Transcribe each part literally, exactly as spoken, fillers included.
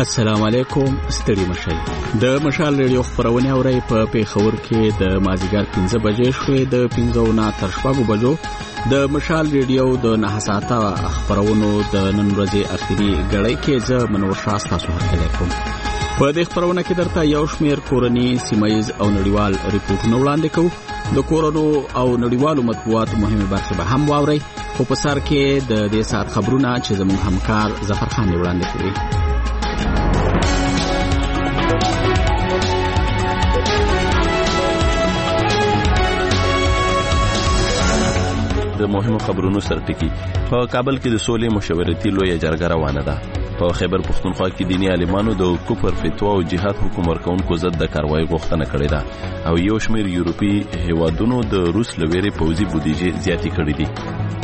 السلام علیکم ستړي مشل د مشال ریډیو خبرونه اوري په پیښور کې د مازیګر پنځه بجې شوې د پنځه نه تر شپږ بجو د مشال ریډیو د نه ساعته خبرونو د نن ورځې اخیری غړې کې زه منور شاه تاسو هرکلی کوم. په دې خبرونه کې درته یو شمېر کورني سیمایز او نړیوال ریپورتونه وړاندې کوو. د کورونو او نړیوالو مطبوعاتو مهمه برخه به هم واوري، خو په سر کې د دې ساعت خبرونه چې زموږ همکار ظفر خان وړاندې کوي. د مهمو خبرونو سرټکی په کابل کې د سولې مشورتي لویه جرګه روانه ده. په خیبر پختونخوا کې دیني عالمانو د کفر فتوا او جهاد حکم ورکوونکو ضد د کاروایی غوښتنه کړې ده او یو شمېر یورپي هیوادونو د روس لویري پوځي بودیجه زیاتې کړې دي.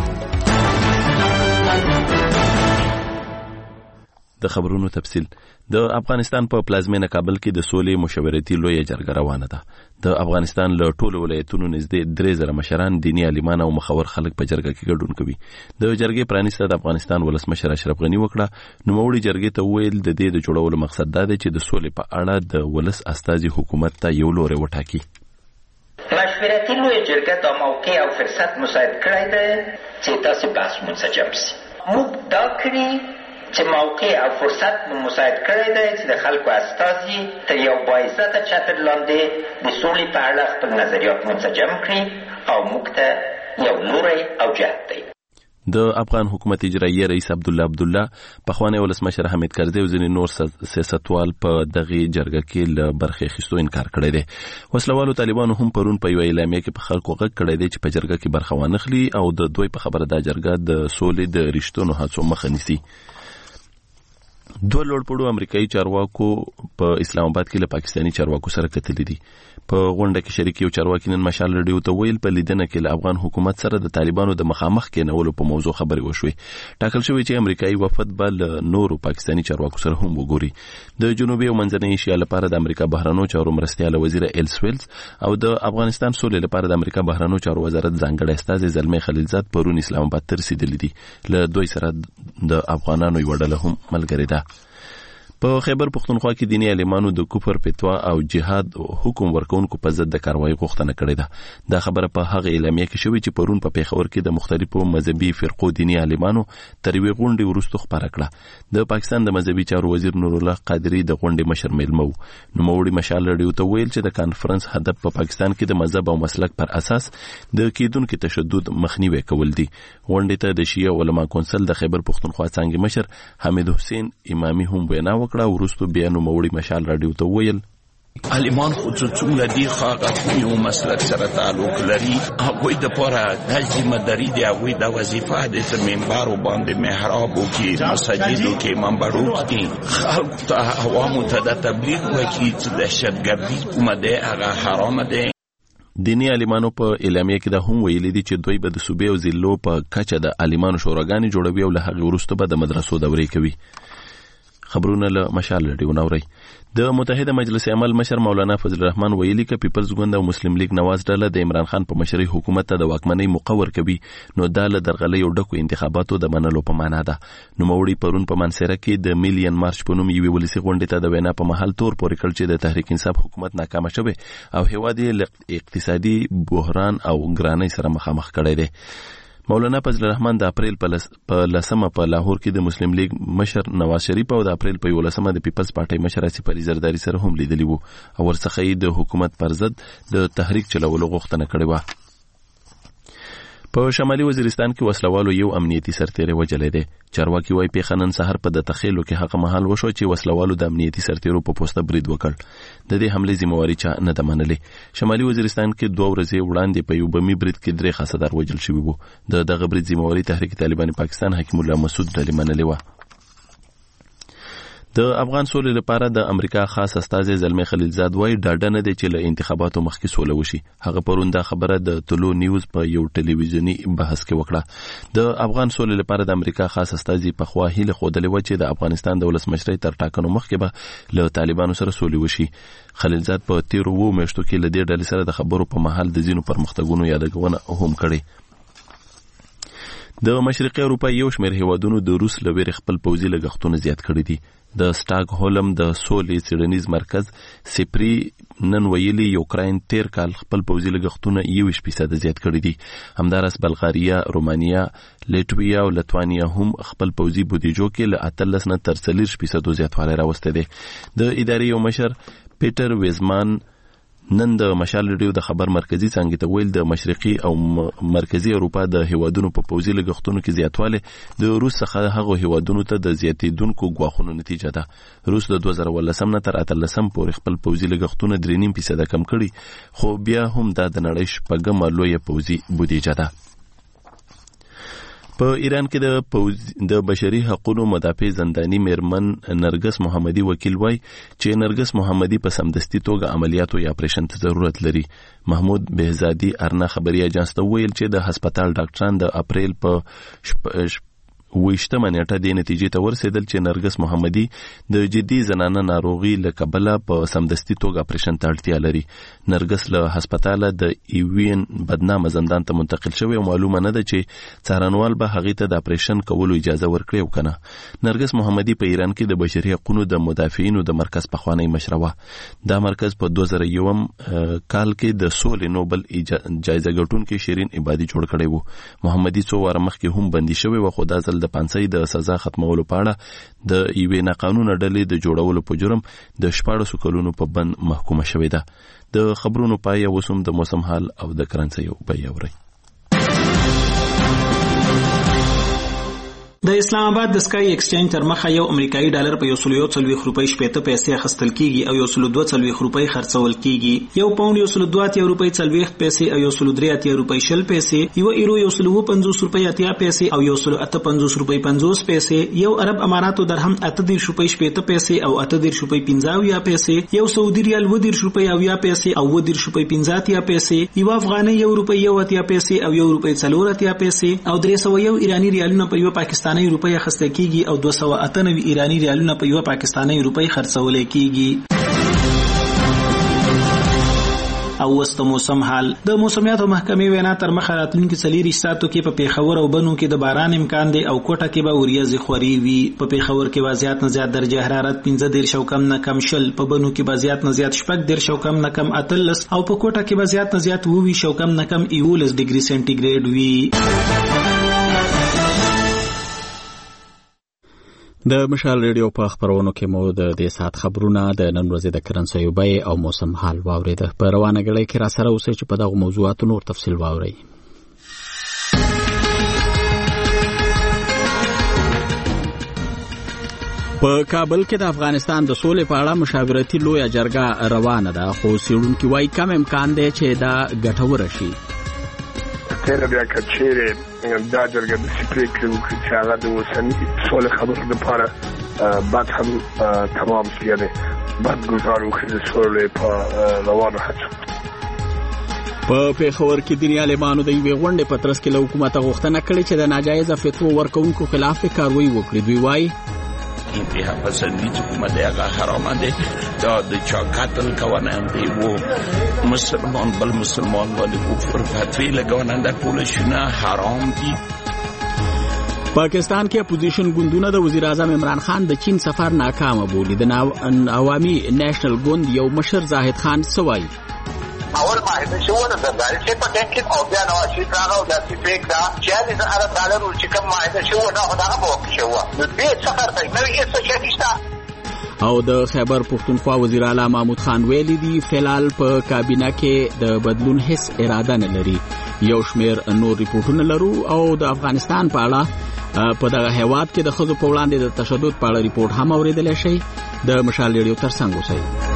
د خبرونو تفصیل. د افغانستان په پلازمینه کابل کې د سولې مشورتي لویه جرګه روانه ده. د افغانستان له ټولو ولایتونو نږدې درې زره مشران، دیني عالمان او مخور خلک په جرګه کې ګډون کوي. د جرګې پرانیسته د افغانستان ولسمشر اشرف غنی وکړه. نوموړي جرګې ته وویل د دې د جوړولو مقصد دا دی چې د سولې په اړه د ولس استازي حکومت ته یو لوری وټاکي. مشورتي لویه جرګه د موقع او فرصت مساعد کړی دی چې تاسو بحث منسجم شي. موږ دا کړی چې موقع او فرصت مو مساعد کړی دی چې د خلکو استازي تر یو باعزته چتر لاندې د سولې په اړه خپل نظریات منسجم کړي او موږ ته یو لوری او جهت دی. د افغان حکومت اجرایي رئیس عبدالله عبدالله، پخوانی ولسمشر حمید کرزي او ځینې نور سیاستوال په دغه جرګه کې له برخې اخیستو انکار کړی دی. وسلوالو طالبانو هم پرون په یو اعلامیه کې په خلکو غږ کړی دی چې په جرګه کې برخه وانخلي او د دوی په خبره دا جرګه د سولې د رښتونو هڅو مخه نیسي. دوه لوړپوړو امریکایي چارواکو په اسلام آباد کې له پاکستاني چارواکو سره کتلي دي. په غونډه کې شریک یو چارواکي نن مشال ریډیو ته ویل په لیدنه کې له افغان حکومت سره د طالبانو د مخامخ کېنولو په موضوع خبرې وشوې. ټاکل شوی چې امریکایي وفد به له نورو پاکستاني چارواکو سره هم وګوري. د جنوبي او منځنۍ ایشیا لپاره د امریکا بهرنیو چارو مرستیال وزیر ایلس ویلز او د افغانستان سولې لپاره د امریکا بهرنیو چارو وزارت ځانګړی استازی زلمي خلیلزاد پرون اسلام آباد ته رسیدلی دي. له دوی سره د افغانانو یو ډله هم ملګرې ده. په خیبر پختونخوا کې دیني عالمانو د کفر فتوا او جهاد حکم ورکوونکو په ضد د کاروایی غوښتنه کړې ده. دا خبره په هغه اعلامیه کې شوې چې پرون په پیښور کې د مختلفو مذهبي فرقو دیني عالمانو تر یوې غونډې وروسته خپاره کړه. د پاکستان د مذهبي چارو وزیر نور الله قادری د غونډې مشر میلمه و. نوموړي مشال ریډیو ته ویل چې د کانفرنس هدف په پاکستان کې د مذهب او مسلک پر اساس د کېدونکو تشدد مخنیوي کول دي. غونډې ته د شیعه علما کونسل د خیبر پختونخوا څنګه مشر حمید حسین امامي هم وینا وکړه. ورستو بیا نوموړي مشال راډیو ته ویل عالمان خود څومره دی خاغه یو مسلک سره تعلق لري، هغوی د پاره د ذمہداري دی، هغوی د وظیفه د منبر باندې محراب او کې مساجد او کې منبرو کې خلق ته عوامو ته د تبلیغ وکړي چې دهشتګردي کومه ده هغه حرام ده. دیني عالمانو په اعلامیه کې دا هم ویلي دي چې دوی به د صوبې او ضلعو په کچه د عالمانو شوراګانې جوړوي او له هغې وروسته به د مدرسو دورې کوي. خبرونه له مشال ریډیو نوري. د متحده مجلس عمل مشر مولانا فضل الرحمن ویلي چې پیپلز ګوند او مسلم لیگ نواز ډله د عمران خان په مشرۍ حکومت ته د واکمنۍ مقور کوي، نو دا له درغلۍ او ډکو انتخاباتو د منلو په معنا ده. نوموړي پرون په منصره کې د میلیون مارچ په نوم یوې ولسي غونډې ته د وینا په محل تور پورې کړ چې د تحریک انصاف حکومت ناکامه شوی او هیواد یې اقتصادي بحران او ګرانۍ سره مخامخ کړی دی. مولانا فضل الرحمن د اپریل په لسمه په لاهور کې د مسلم لیگ مشر نواز شریف او د اپریل په یولسمه د پیپلز پارټي مشر آصف علي زرداری سره هم لیدلی وو او ورڅخه یې د حکومت پر ضد د تحریک چلولو غوښتنه کړې وه. په شمالي وزیرستان کې وسلوالو یو امنیتي سرتیری وجلی دی. چارواکي وايي پیښه نن سهار په د تخیلو کې هغه مهال وشو چې وسلوالو د امنیتي سرتیرو په پوسته برید وکړ. د دې حملې ذمہواري چا نه ده منلې. شمالي وزیرستان کې دوه ورځې وړاندې په یو بمي برید کې درې خاصدار وژل شوي وو. د دغه برید ذمہواري تحریک طالبان پاکستان حکیم الله مسعود ډلې منلې وه. د افغان سولې لپاره د امریکا خاص استازی زلمي خلیلزاد وايي ډاډه نه دی چې له انتخاباتو مخکې سوله وشي. هغه پرون دا خبره د طلوع نیوز په یو ټلویزیونی بحث کې وکړه. د افغان سولې لپاره د امریکا خاص استازی په خوا هیله خوده و چې د افغانستان د ولسمشرۍ تر ټاکنو مخکې به له طالبانو سره سولې وشي. خلیلزاد په تیرو وو میاشتو کې له دې ډلې سره د خبرو په محل د ځینو پرمختګونو یادونه هم کړې. د مشرقي اروپا یو شمېر هیوادونو د روس له ویرې خپل پوځي لګښتونه زیات کړي دي. د سټاک هولم د سولې څېړنیز مرکز سپری نن ویلي یوکراین تیر کال خپل پوځي لګښتونه یویشت فیصده زیات کړي دي. همدارس بلغاریا، رومانیا، لیټویا او لتوانیا هم خپل پوځي بودیجو کې له اتلس نه تر څلوېښت فیصدو زیاتوالی راوستی دی. د ادارې یو مشر پیټر ویزمان نن د مشال ریډیو د خبر مرکزی څنګه ته ویل د مشرقي او مرکزی اروپا د هیوادونو په پوځي لګښتونو کې زیاتوالی د روس څخه هغو هیوادونو ته د زیاتېدونکو ګواښونو نتیجه ده. روس د دوه زره اوولسم نه تر اتلسم پورې خپل پوځي لګښتونه درې نیم فیصده کم کړي، خو بیا هم دا د نړۍ شپږمه لویه پوځي بودیجه ده. په ایران کې د پوز د بشري حقوقو مدافع زنداني میرمن نرګس محمدي وکیل وای چې نرګس محمدي په سمدستي توګه عملیاتو یا اپریشن ته ضرورت لري. محمود بهزادي ارنا خبري اجانس ته ویل چې د هسپتال ډاکټران د اپریل په ویشتمه نیټه د نتیجې ته ورسېدل چې نرګس محمدي د جدي زنانه ناروغي له کبله په سمدستي توګه اپریشن ته اړتیا لري. نرګس له هسپتاله د ایوین بدنامه زندان ته منتقل شوی او معلومه نه ده چې څارنوال به هغې ته د اپریشن کولو اجازه ورکړي او کنه. نرګس محمدي په ایران کې د بشري حقوقو د مدافعینو د مرکز پخوانی مشره وه. دا مرکز په دوه زره یوم کال کې د سولې نوبل جایزه ګټونکي شیرین عبادي جوړ کړی وو. محمدي څو واره مخکې هم بندي شوی و، خو دا ځل د پانسۍ د سزا ختمولو په اړه د یوې ناقانونه ډلې د جوړولو په جرم د شپاړسو کلونو په بند محکومه شوې ده. د خبرونو پای اوس هم د موسم حال او د کرنسۍ بیه اورئ. د اسلام آباد د سکای ایکسچینج تر مخه یو امریکایي ډالر په یو سل یو څلوېښت روپۍ شپېته پیسې اخیستل کیږي او یو سل دوه څلوېښت روپۍ خرڅول کیږي. یو پاونډ یو سل دوه اتیا روپۍ څلوېښت پیسې او یو سل درې اتیا روپۍ شل پیسې، یو ایرو یو سل اووه پنځوس روپۍ اتیا پیسې او یو سل اته پنځوس روپۍ پنځوس پیسې، یو عرب اماراتو درهم اته دېرش روپۍ شپېته پیسې او اته دېرش روپۍ پنځه اویا پیسې، یو سعودي ریال اووه دېرش روپۍ اویا پیسې او اووه دېرش روپۍ پنځه اتیا پیسې، یو افغانۍ یو روپۍ یو اتیا پیسې او یو روپۍ څلور اتیا پیسې او درې سوه یو ایراني ریالونه په یو پاکستاني روپۍ اخیستل کیږي او دوه سوه اته نوي ایراني ریالونه په یو پاکستاني روپۍ خرڅول کیږي. او وسط موسم حال. د موسمیاتو محکمې وینا تر مخه راتلونکي څلېرویشت ساعتو کې په پیښور او بنو کې د باران امکان دی او کوټه کې به وریځې خوري وي. په پیښور کې به زیات نه زیات درجه حرارت پنځه دېرش او کم نه کم شل، په بنو کې به زیات نه زیات شپږ دېرش او کم نه کم اتلس او په کوټه کې به زیات نه زیات اووه ویشت او کم نه کم یوولس ډیګري سنټیګریډ وي. د مشال ریډیو په خبرونو کې مو د دې ساعت خبرونه د نن ورځې د کرنسۍ بیې او موسم حال واورید. په روانه غړي کې را سره اوسئ چې په دغه موضوعاتو نور تفصیل واورئ. په کابل کې د افغانستان د سولې په اړه مشاورتي لویه جرګه روانه ده، خو څېړونکي وایي کم امکان دی چې دا ګټوره شي. تیره بیا که چیرې دا جرګه داسې پرېکړې وکړي چې هغه د اوسني سولې خبرو لپاره بعد هم تمام شي، یعنې بعد ګزار وکړي د سولې په روانو هڅو. په پیښور کې دیني عالمانو د یوې غونډې په ترڅ کې له حکومته غوښتنه کړې چې د ناجایزه فتوو ورکوونکو خلاف کاروایی وکړي. دوی وایي انتها پسندی حکومت هغه حرامه ده، دا د چا قتل کوانند دی و مسلمان بل مسلمان باندې کفر فتوی لګونند ټول شنه حرام دي. پاکستان کې اپوزیشن ګوندونه د وزیر اعظم عمران خان د چین سفر ناکام بولی. د عوامي نېشنل ګوند یو مشر زاهد خان سوای اول معاهده شو نه زرداري چې په ټیم کې او بیا نو چې راغو د فیک دا چې د عرب ډالر چې کوم معاهده شو نه خدای په شو نو دې سفر ته نو یې څه شته. او د خیبر پختونخوا وزیر اعلی محمود خان ویلي دی فلال په کابینه کې د بدلون هیڅ اراده نه لري. یو شمیر نور ریپورتونه لرو او د افغانستان په اړه په دغه هیواد کې د ښځو په وړاندې د تشدد په اړه ریپورت هم اوریدلی شئ. د مشال ریډیو ترڅنګ اوسئ.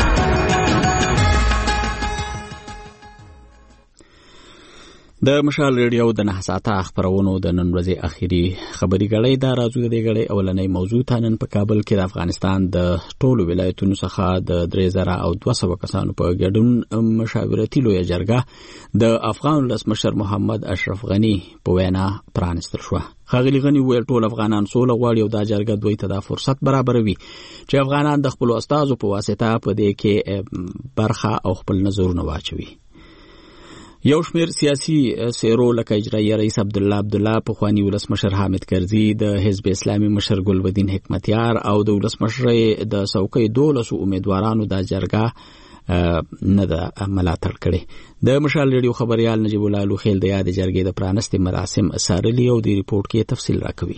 د مشال ریډیو د نه ساعته خبرونو د نن ورځې اخیری خبري غړې دا راځو د دې غړې اولنۍ موضوع تنن په کابل کې د افغانستان د ټولو ولایتونو څخه د درې زره او دوه سوه کسانو په ګډون مشاورتي لویه جرګه د افغان ولسمشر محمد اشرف غنی په وینا پرانستل شوه. ښاغلي غني وویل ټول افغانان سوله غواړي او دا جرګه دوی ته دا فرصت برابروي چې افغانان د خپلو استازو په واسطه په دې کې برخه او خپل نظرونه واچوي. یو شمیر سیاسي سیرو لکه اجرایي رئیس عبدالله عبدالله، پخوانی ولسمشر حامد کرزي، د حزب اسلامي مشر ګلبدین حکمتیار او د ولسمشر د څوکۍ دولسو امیدوارانو د جرګه نه ده ملاتړ کړې. د مشال ریډیو خبريال نجیب الله لوخیل د یاد جرګې د پرانستې مراسم سارلي او د ریپورت کې تفصیل راکوي.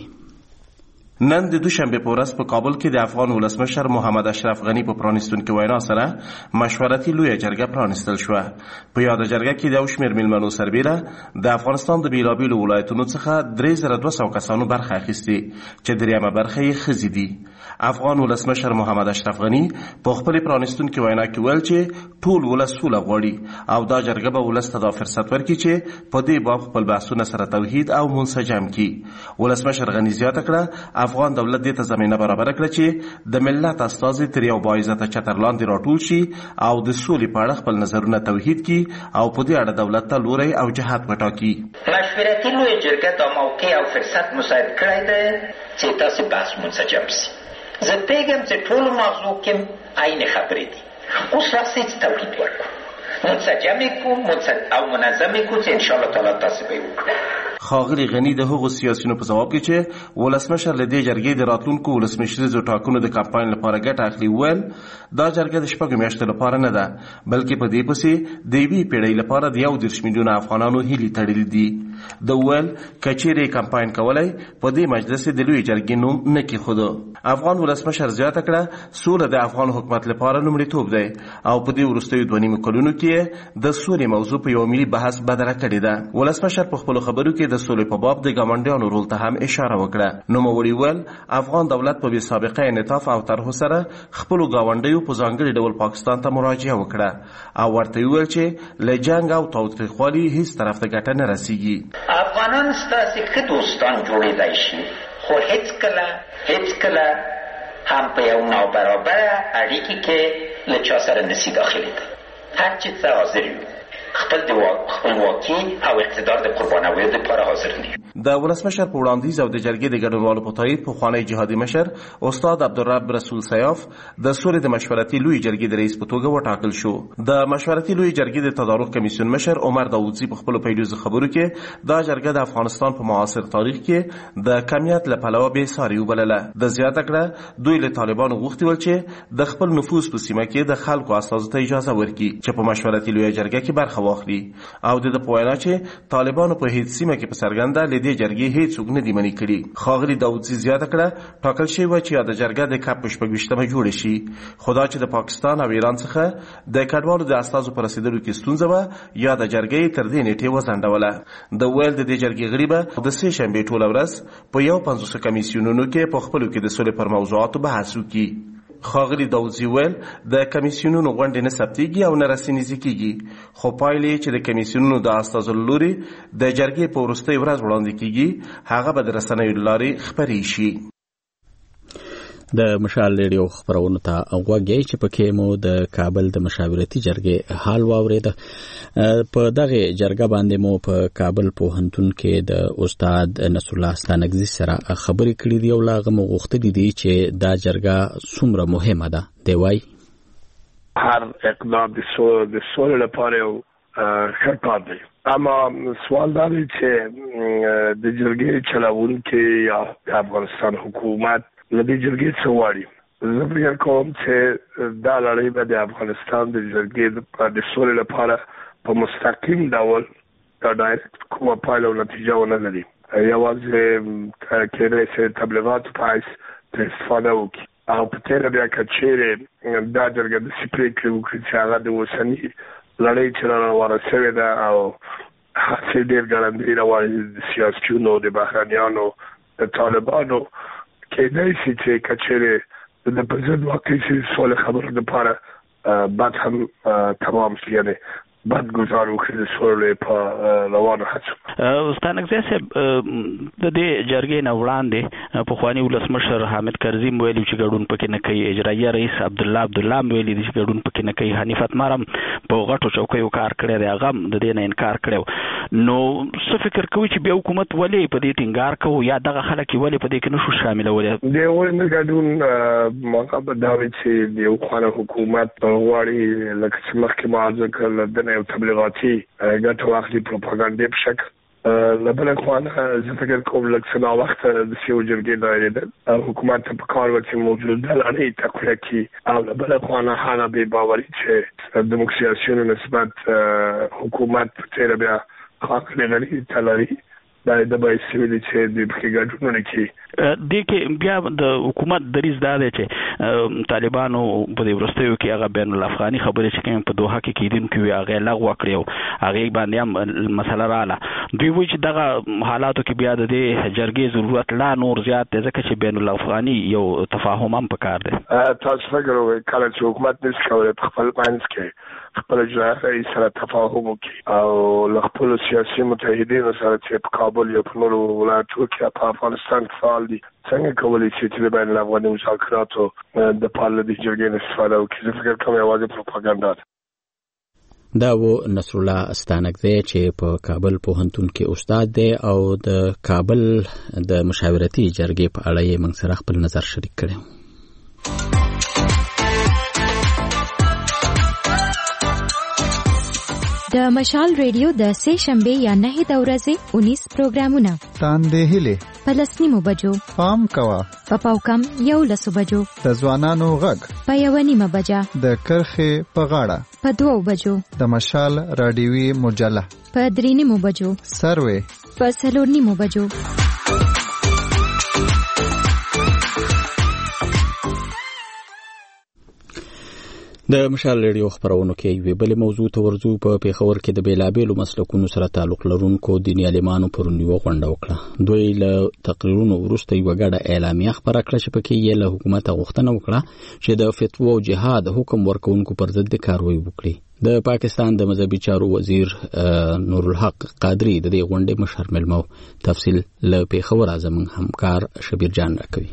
نن د دوشنبه په ورځ په کابل کې د افغان ولسمشر محمد اشرف غنی په پرانستونکو وینا سره مشورتي لویه جرګه پرانستل شو. په یاد جرګه کې د اوشمیر ملمنو سربېره د افغانستان د بیلابیلو ولایتونو څخه درې زره دوه سوه کسانو برخه اخیستې چې دریمه برخه یې ښځې دي. افغان ولسمشر محمد اشرف غنی په خپل پرانستونکو وینا کې ویل چې ټول ولس سوله غواړي او دا جرګه به ولس ته دا فرصت ورکړي چې په دې باب خپل بحثونه سره توحید او منسجم کړي. ولسمشر غنی زیاته کړه افغان دولت دې ته زمینه برابر کړه چې د ملت استازي تر یو باعزته چتر لاندې راټول شي او د سولې په اړه خپل نظرونه توحید کړي او په دې اړه دولت ته لوری او جهت وټاکي. مشورتي لویه جرګه دا موقع او فرصت مساعد کړی دی چې تاسو بحث منسجم شي. زه پیغام چې ټول موضوع کې عین خبرې دي. اوس راځي چې توحید ورکړو، منسجم کړو او منظم کړو چې ان شاء الله تعالی تاسو به وکړو. ښاغلي غني د هغو سیاسیونو په ځواب کې چې ولسمشر له دې جرګې د راتلونکو ولسمشریزو ټاکنو د کمپاین لپاره ګټه اخلي وویل دا جرګه د شپږو میاشتو لپاره نه ده بلکې په دې پسې د یوې پیړۍ لپاره د یو دېرش میلیونه افغانانو هیلې تړلې دي. د وویل که چیرې کمپاین کولی په دې مجلس د لویې جرګې نوم نه کېښوده. افغان ولسمشر زیاته کړه سوله د افغان حکومت لپاره لومړیتوب دی او په دې وروستیو دوه نیمو کلونو کې د سولې موضوع په یو ملي بحث بدله کړې ده. ولسمشر په خپلو خبرو کې د سولې په باب د ګاونډیانو رول ته هم اشاره وکړه. نوموړي وویل افغان دولت په بې سابقه انعطاف او طرحو سره خپلو ګاونډیو په ځانګړي ډول پاکستان ته مراجعه وکړه او ورته وویل چې له جنګ او تاوتریخوالي هیڅ طرف ته ګټه نه رسیږي. افغانان ستاسې ښه دوستان جوړېدای شي خو هیڅکله هیڅکله هم په یو نابرابره اړیکې کې له چا سره نشي داخلېدی. هر چیز ته حاضر یو، خپل د خپلواکي او اقتدار د قربانولو لپاره حاضر دي. د ولسمشر په وړاندیز او د جرګې د ګډونوالو په تایید پخوانی جهادي مشر استاد عبدالرب رسول سیاف د سولې د مشورتي لویې جرګې د رئیس په توګه وټاکل شو. د مشورتي لویې جرګې د تدارک کمیسیون مشر عمر داودزي په خپلو پیلوزو خبرو کې دا جرګه د افغانستان په معاصر تاریخ کې د کمیت له پلوه بې ساري وبلله. د زیاته کړه دوی له طالبانو غوښتي ول چې د خپل نفوذ په سیمه کې د خلکو استازو ته اجازه ورکړي چې په مشورتي لویې جرګه کې برخه واخلي او د په وینا چې طالبانو په هیڅ سیمه کې په څرګنده له دې جرګې هیڅوک نه دي منع کړي. ښاغلي داودزي زیاته کړه ټاکل شوی وه چې یاده جرګه د کب په شپږویشتمه جوړه شي خو دا چې د پاکستان او ایران څخه د کډوالو د استازو په رسېدلو کې ستونزه وه یاده جرګه یې تر دې نیټې وځنډوله. د ویل د دې جرګې غړي به د سې شنبې ټوله ورځ په یو پنځوسو کمیسیونونو کې په خپلو کې د سولې پر موضوعاتو بحث وکړي. ښاغلي داودزي ویل د کمیسیونونو غونډې نه ثبتېږي او نه رسنیزې کېږي خو پایلې چې د کمیسیونونو د استازو له لوري د جرګې په وروستۍ ورځ وړاندې کېږي هغه به د رسنیو له لارې خپرې شي. د مشال ریډیو خبرونو ته غوږی چې پکې مو د کابل د مشاورتي جرګې حال واورېده. په دغه جرګه باندې مو په کابل پوهنتون کې د استاد نصرالله ستانکزي سره خبرې کړې دي او لا هغه مو غوښتلي دي چې دا جرګه څومره مهمه ده. دی وایي هر اقدام د سولې لپاره یو ښه کار دی، اما سوال دا دی چې د جرګې چلوونکي یا د افغانستان حکومت له دې جرګې څه غواړي. زه فکر کوم چې دا لړۍ به د افغانستان د جرګې د سولې لپاره په مستقیم ډول دا ډایرکټ کومه پایله او نتیجه ونه لري. یوازې کېدای شي تبلیغاتو په حیث ترې استفاده وکړي او په تېره بیا که چیرې دا جرګه داسې پرېکړې وکړي چې هغه د اوسني لړۍ چې راروانه شوې ده او هڅې ډېر ګړندۍ روانې د سیاسیونو د بهرنیانو د طالبانو کېدای شي چې که چیرې د په ضد واقع شي سولې خبرو لپاره بعد هم تمام شي، یعنې بد گزار وکړي د سولې په روانو هڅو. ستانکزي صاحب د دې جرګې نه وړاندې پخواني ولسمشر حامد کرزي ویلي چې ګډون پکې نه کوي، اجرایي رئیس عبدالله عبدالله ویلي چې ګډون پکې نه کوي، حنیف اتمر هم په غټو چوکیو کار کړی دی، هغه هم د دې نه انکار کړی. نو څه فکر کوي چې بیا حکومت ولې په دې ټینګار کوو یا دغه خلک ولې په دې کې نشو شاملولی؟ د ولې نه ګډون موقع به دا وي چې د یو خانه حکومت غواړي لکه چې مخکې ما عرضه کړل د نه یو تبلیغاتي ګټه واخلي پروپاګاندا په شکل لبل خوانه زه فکر کوم لکه سنا وخت د سیو جرګې دایره حکومت په کار وکړي موجوده لري تقویه کی او لبل خوانه حالا به باوري چې د مکسیاسیونو نسبت حکومت په تیر بیا خاطر لري تلري دا د بای سیویل چې د بخګاټونو کې د کې بیا د حکومت دریز دا دی چې طالبانو په دې ورستیو کې هغه بین الافغاني خبرې چې کوم په دوحه کې کېدین کې هغه لغوه کړو هغه باندې هم مسله رااله دوی وایي چې دغه حالاتو کې بیا د جرګې ضرورت لا نور زیات دی ځکه چې بین الافغاني یو تفاهم هم پکار دی تاسو فکر وکړئ کله چې حکومت نس کولای په خپل باندې کې خپل اجرایي سره تفاهم وکړي او خپل سیاسي متحدینو سره چې په کابل یا په نورو ولایتونو کې په افغانستان کې فعال دي څنګه کولی شي چې د بین الافغاني مذاکراتو د پاله د جرګې استفاده وکړي زه فکر کوم یوازې پروپاګاندا ده دا و نصر الله استانک دی چې په کابل پوهنتون کې استاد دی او د کابل د مشاورتي جرګې په اړه یې موږ سره خپل نظر شریک کړی. د مشال ریډیو د سه شنبه یا نه د ورځې انیس پروګرامونه تاندې هله پلسنیمو بجو پام کوا په پاوکم یو لسو بجو د ځوانانو غږ په یو نیمه بجا د کرخه په غاړه په دوو بجو د مشال رادیوي مجله په درې نیمو بجو سروي په څلور نیمو بجو. د مشال ریډیو خبرونو کې وی بل موضوع ته ورځو په پیښور کې د بیلابېلو مسلکونو سره تعلق لرونکو دیني عالمانو پرونی وغونډه وکړه. دوی له تقریرونو وروسته یو غړ اعلامیه خبره کړه چې پکې یې له حکومت غوښتنه وکړه چې د فتوا او جهاد حکم ورکوونکو پر ضد کاروایی وکړي. د پاکستان د مذهبي چارو وزیر نور الحق قادری د دې غونډې مشر ملمو. تفصیل له پیښور اعظم همکار شبیر جان راکوي.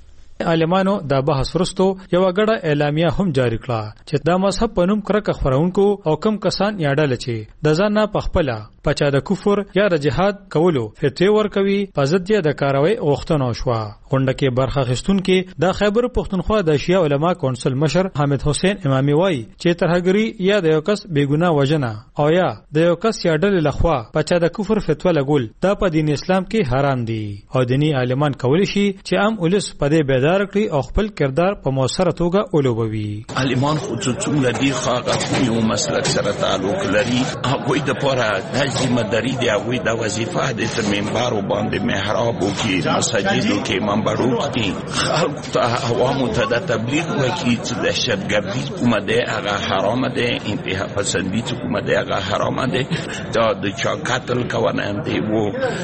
عالمانو دا بحث ورستو یو غړه اعلامیه هم جاری کړه چې دا مذهب په نوم کرکه خورونکو او کم کسان یاډل چې د ځان نه پخپله پچا د کفر یا د جهاد کولو فتوی ورکوي په ضد د کاروي غوښتنه شوه. غونډه کې برخه اخیستون کې د خیبر پښتونخوا د شیعه علما کونسل مشر حامد حسین امامي وایي چې ترهګری یا د یو کس بیګناه وجنه او یا د یو کس یاډل لخوا پچا د کفر فتوا لګول دا په دین اسلام کې حرام دي او دینی عالمان کولی شي چې عام ولس په دې بیدار کړي او خپل کردار په موثره توګه اولوبوي. عالمان خصوصا لدی خاغه یو مسلک سره تعلق لري هغه د پوره د ذمہ داری دی هغه د وظیفه د منبر باندې محراب او کې مساجد او کې منبرو کې خلق ته عوامو ته د تبلیغ وکړي چې دهشتګردي کومه ده هغه حرام ده انتها پسندي کومه ده هغه حرام ده دا د چا قتل کوونان دی وو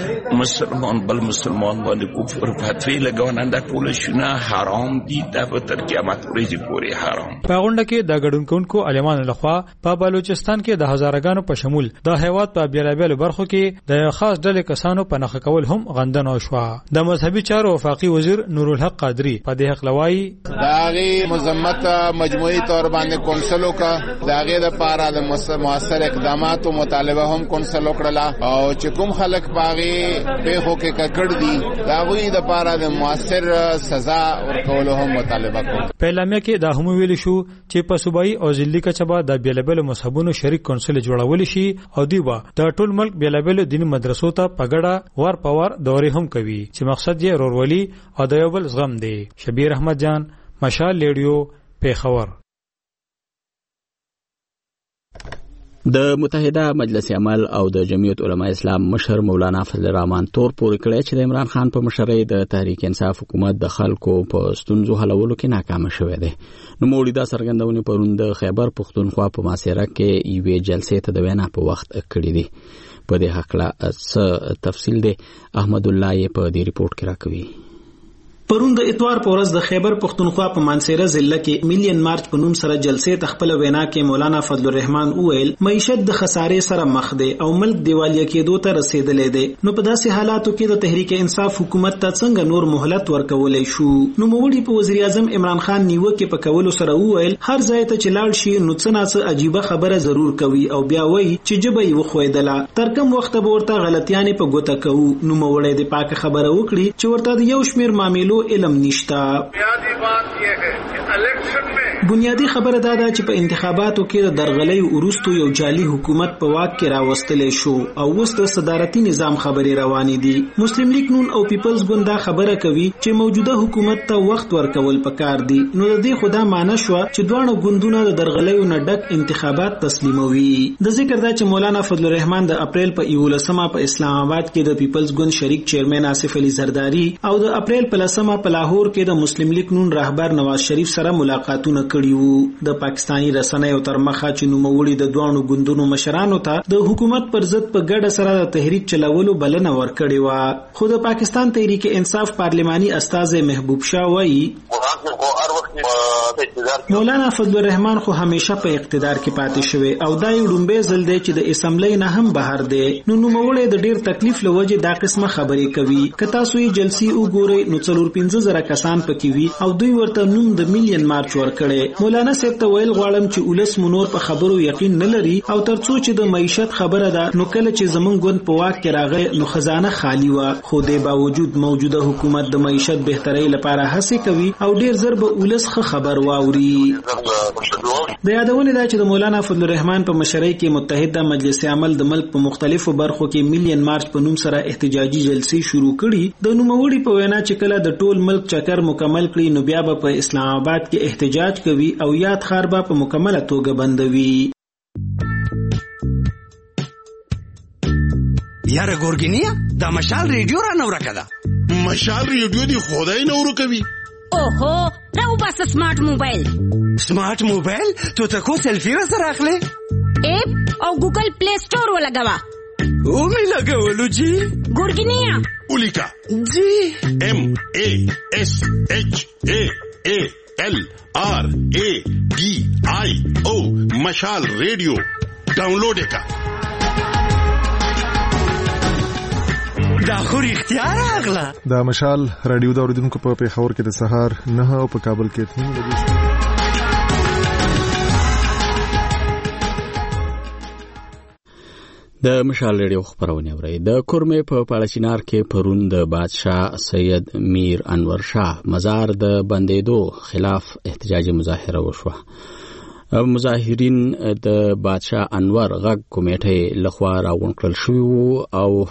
مسلمان بل مسلمان باندې کفر فتوی لګونان د ټول شنه حرام دي د تر قیامت ورځې پورې حرام. په غونډه کې د ګډونکو عالمانو لخوا په بلوچستان کې د هزارګانو په شمول د هیواد په بیلابېلو برخو کې د خاص ډلې کسانو په نخښه کول هم غندنه شوه. د مذهبي چارو وفاقي وزیر نور الحق قادری په دې حق لوي داغي مذمت مجموعي تور باندې کونسلو کا داغه د پاره د موثر اقدامات او مطالبه هم کونسلو کړلا او چې کوم خلک باغي په هو کې ککړ دي داغوی د پاره د موثر سزا ورکولو هم مطالبه کوي. په اعلامیه کې دا هم ویل شو چې په صوبایي او ضلعي کچبه د بیلابېلو مذهبونو شریک کونسل جوړول شي او دیوا د ټول ملک بیلابېلو دیني مدرسو ته پګړه ور پور دورې هم کوي چې مقصد یې رورولي او د یو بل زغم دی. شبیر احمد جان مشال ریډیو پیښور. د متحده مجلس عمل او د جمعیت علماء اسلام مشر مولانا فضل الرحمن تور پورې کړی چې د عمران خان په مشرۍ د تحریک انصاف حکومت د خلکو په ستونزو حلولو کې ناکام شوی دی. نو موړي دا څرګندونه پرون د خیبر پښتونخوا په ماسیره کې یوې جلسې ته د وینا په وخت کړی دی. په دې حق لا څه تفصیل دی احمد الله په دې ریپورت کې راکوي. پرون د اتوار په ورځ د خیبر پښتونخوا په مانسیره ضلع کې میلیون مارچ په نوم سره جلسې تخپل وینا کې مولانا فضل الرحمن وویل معیشت د خسارې سره مخ دی او ملک دیوالیا کېدو ته رسیدلې دی. نو په داسې حالاتو کې د تحریک انصاف حکومت ته څنګه نور مهلت ورکولای شو؟ نو موړي په وزیر اعظم عمران خان نیوکه په کولو سره وویل هر ځای ته چې لاړ شي نو څه ناڅه عجیبه خبره ضرور کوي او بیا وایي چې جبه یې وخویدله تر کوم وخت به ورته غلطیانې په ګوته کوو. نو موړي د پاک خبره وکړي چې ورته د یو شمیر معاملو علم نشته. بنیادی بات یہ ہے کہ الیکشن میں بنیادی خبره دا ده چې په انتخاباتو کې د درغلۍ وروسته یو جعلي حکومت په واک کې راوستلې شو او اوس د صدارتي نظام خبرې روانې دي. مسلم لیگ نون او پیپلز ګوند دا خبره کوي چې موجوده حکومت ته وخت ورکول پکار دي. نو د دې خدا معنی شو چې دوه ګوندونه د درغلیو نه ډک انتخابات تسلیموي. د ذکر دا چې مولانا فضل الرحمن د اپریل په یولسمه په اسلام آباد کې د پیپلز ګوند شریک چیرمن آصف علي زرداری او د اپریل په لسمه په لاهور کې د مسلم لیگ نون رهبر نواز شریف سره ملاقاتونه کړي وو. د پاکستانی رسنیو تر مخه چې نوموړي د دوه ګوندونو مشرانو ته د حکومت پر ضد په ګډه سره د تحریک چلولو بلنه ورکړې و. خو د پاکستان تحریک انصاف پارلماني استاذ محبوب شاه وایي مولانا فضل الرحمن خو همیشه په اقتدار کې پاتې شوی او دا یو ډومبه ځل دی چې د اسمبلی نه هم بهر دی. نو نوموړي د ډیر تکلیف لوجه دا قسمه خبرې کوي. کتا سوی جلسی وګوري نو څلور پنځه زره کسان پکې وي او دوی ورته نوم د میلیون مارچ ورکړي. مولانا صاحب ته ویل غواړم چې ولس منور په خبرو یقین نه لري او ترڅو چې د معیشت خبره ده نو کله چې زمونږ ګوند په واک کې راغی نو خزانه خالی و. خو د باوجود موجوده حکومت د معیشت بهترۍ لپاره هڅې کوي او ډیر ضرب ولس خبر واوري. د یادونه ده چې د مولانا فضل الرحمن په مشرۍ کې متحده مجلس عمل د ملک په مختلفو برخو کې میلیون مارچ په نوم سره احتجاجي جلسې شروع کړي. د نوموړي په وینا چې کله د ټول ملک چکر مکمل کړي نو بیا به په اسلام آباد کې احتجاج کوي او یاد ښار به په مکمله توګه بندوي. یاره ګورګینیا دا مشال ریډیو را نو راکړه. مشال ریډیو دی خدای نو ورکوي. اوهو راو بس سمارټ موبایل. سمارټ موبایل تو ته کو سیلفی را سره اخلي؟ اپ او ګوګل پلی سٹور ولګوا. او می لګولو جی. ګورګینیا ولیکا جی ام ا اس اچ ا ا ال آر ا ډي آی او مشال ریډیو ډاونلوډ وکړه. دا خو اختیار اغلا. دا مشال رادیو د اوریدونکو په پیښور کې د سهار نه او په کابل کې اته بجې. د مشال ریډیو خبرونه اوري. د کورمې په پاړچینار کې پرون د بادشاه سید میر انور شاه مزار د بندیدو خلاف احتجاجي مظاهره وشوه. مظاهرین د بادشاه انور غږ کمیټې لخوا راغونډل شوی او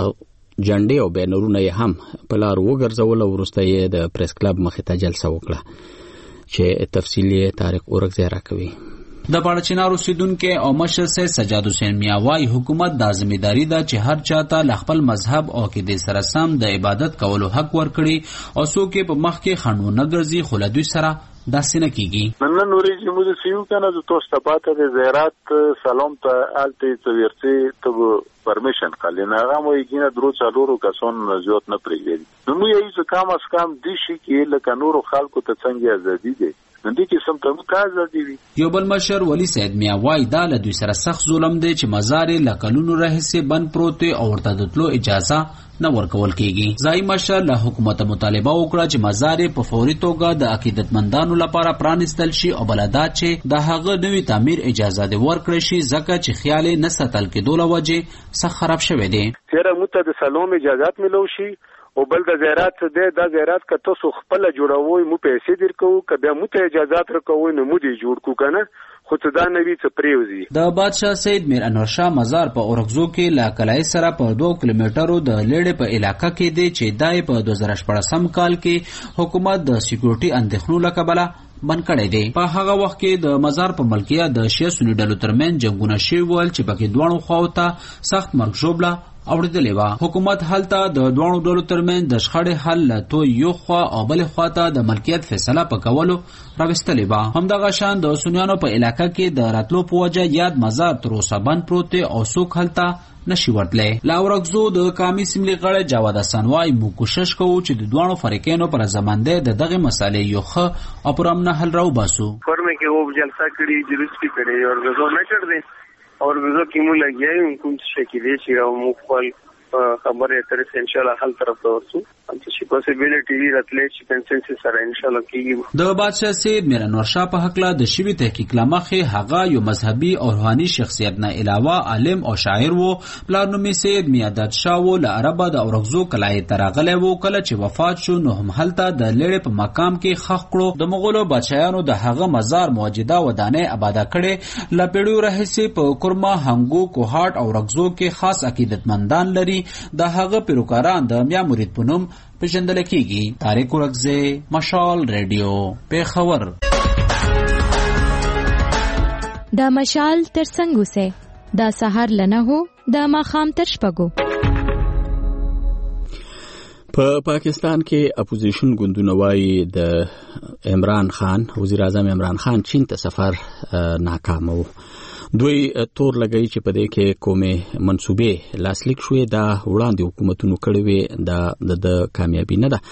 جنډې او بینرونه هم په لار وګرځول او وروسته یې د پریس کلب مخې ته جلسه وکړه چې تفصیلي تاریخ اورګ زیرا کوي. د پاړچینار اوسیدونکو او مشر سید سجاد حسین میاوای حکومت د ځمېداري ده چې هر چاته ل خپل مذهب او عقیدې سره سم د عبادت کولو حق ورکړي او څوک په مخ کې خنډ نه ګرځي خو له دوی سره داسې نه کیږي. نن نوري چې موږ سیو کنه د توسته پاته د زیارت سلام ته الته تورتي ته پرمیشن کړي نه هغه مو یې درو څلورو کسان زیات نه پریږدي. نو موږ یې څه کم اس کم دي شي کې لکه نورو خلکو ته څنګه ازادي دي نندې کې سم ته مکازه دي. یو بل مشر ولی سید میاوای دا له دوی سره سخت ظلم دی چې مزار لکلونو راهسه بند پروت او ورته د تلو اجازه نه ورکول کیږي. ځای مشر له حکومت مطالبه وکړه چې مزار په فوري توګه د عقیدتمندانو لپاره پرانستل شي او بلدا چې د هغه نوې تعمیر اجازه دی ورکړي شي ځکه چې خیال نه ستل کېدو لوجه څخه خراب شوی دی. چیرې مت د سلام اجازه ملو شي او بل د زیارت دی دا زیارت که تاسو خپل جوړوي مو پیسې درکو که بیا مو ته اجازه درکوي نو مو دی جوړ کو کنه خو ته دا نوی څه پریوزي. د بادشاه سید میر انور شاه مزار په اورګزو کې لا کلای سره په دوه کیلومترو د لیړې په علاقې کې دی چې دای په دوه زره شپږم کال کې حکومت د سکیورټي اندېښنو لکبله بند کړی دی. په هغه وخت کې د مزار په ملکیت د شیعه سنی ډلو ترمن جنگونه شوي ول چې پکې دوه خواو ته سخت مرګ ژوبله اوریدلې و. حکومت حالت د دوه ډلو ترمن د شخړې حل تو یو خوا او بل خوا ته د ملکیت فیصله پکولو راوستلې و. همدغه شان د سنیانو په علاقې کې د راتلو په وجه یاد مزار تر اوسه بند پروت او څوک حالت نشي ورتلې. لا ورغزو د قومي سیملي غړي جواد حسن وای مو کوشش کوو چې د دوه فریقینو پر زمانده د دغه مسالې یو ښه او پرامنه حل راو باسو. فرمه کې وو جلسه کړي جلوس کې کړي او غزو نه چړ دي اور غزو کې مو لګیاي کوم څه کې دي چې مو خپل خبره تر ان شاء الله حل طرف ته ورسو. انته چې پوسیبিলিټي راتلې چې کنسنسس سره ان شاء الله کیږي. د بادشاہ سید میر انور شاه په حق لا د شوی تحقیق لمخه هغه یو مذهبي او روحاني شخصیت نه علاوه عالم او شاعر وو. پلار نومي سید میادت شاه و له عربه د اورغزو کلای ترغله وو. کله چې وفات شو نو هم هلته د لړې په مقام کې خخ کړو. د مغولو بادشاہانو د هغه مزار موجوده ودانه آباد کړي. لپیړو رهسي په کورما هنګو کوهاټ او رغزو کې خاص عقیدتمندان لري. د هغه پیروکاران د میا مرید پونم پیژندل کیږي. طارق ورغزه، مشال ریډیو، پیښور. دا مشال تر څنګه سه دا سحر لنه هو دا ماخام تر شپګو. په پا پاکستان کې اپوزیشن ګوندونه وایي د عمران خان وزیر اعظم عمران خان چین ته سفر ناکام وو. دوی تور لګی چې په دې کې کومه منسوبې لاسلیک شوې دا وړاندې حکومتونو کړې وي د د کامیابی نه ده.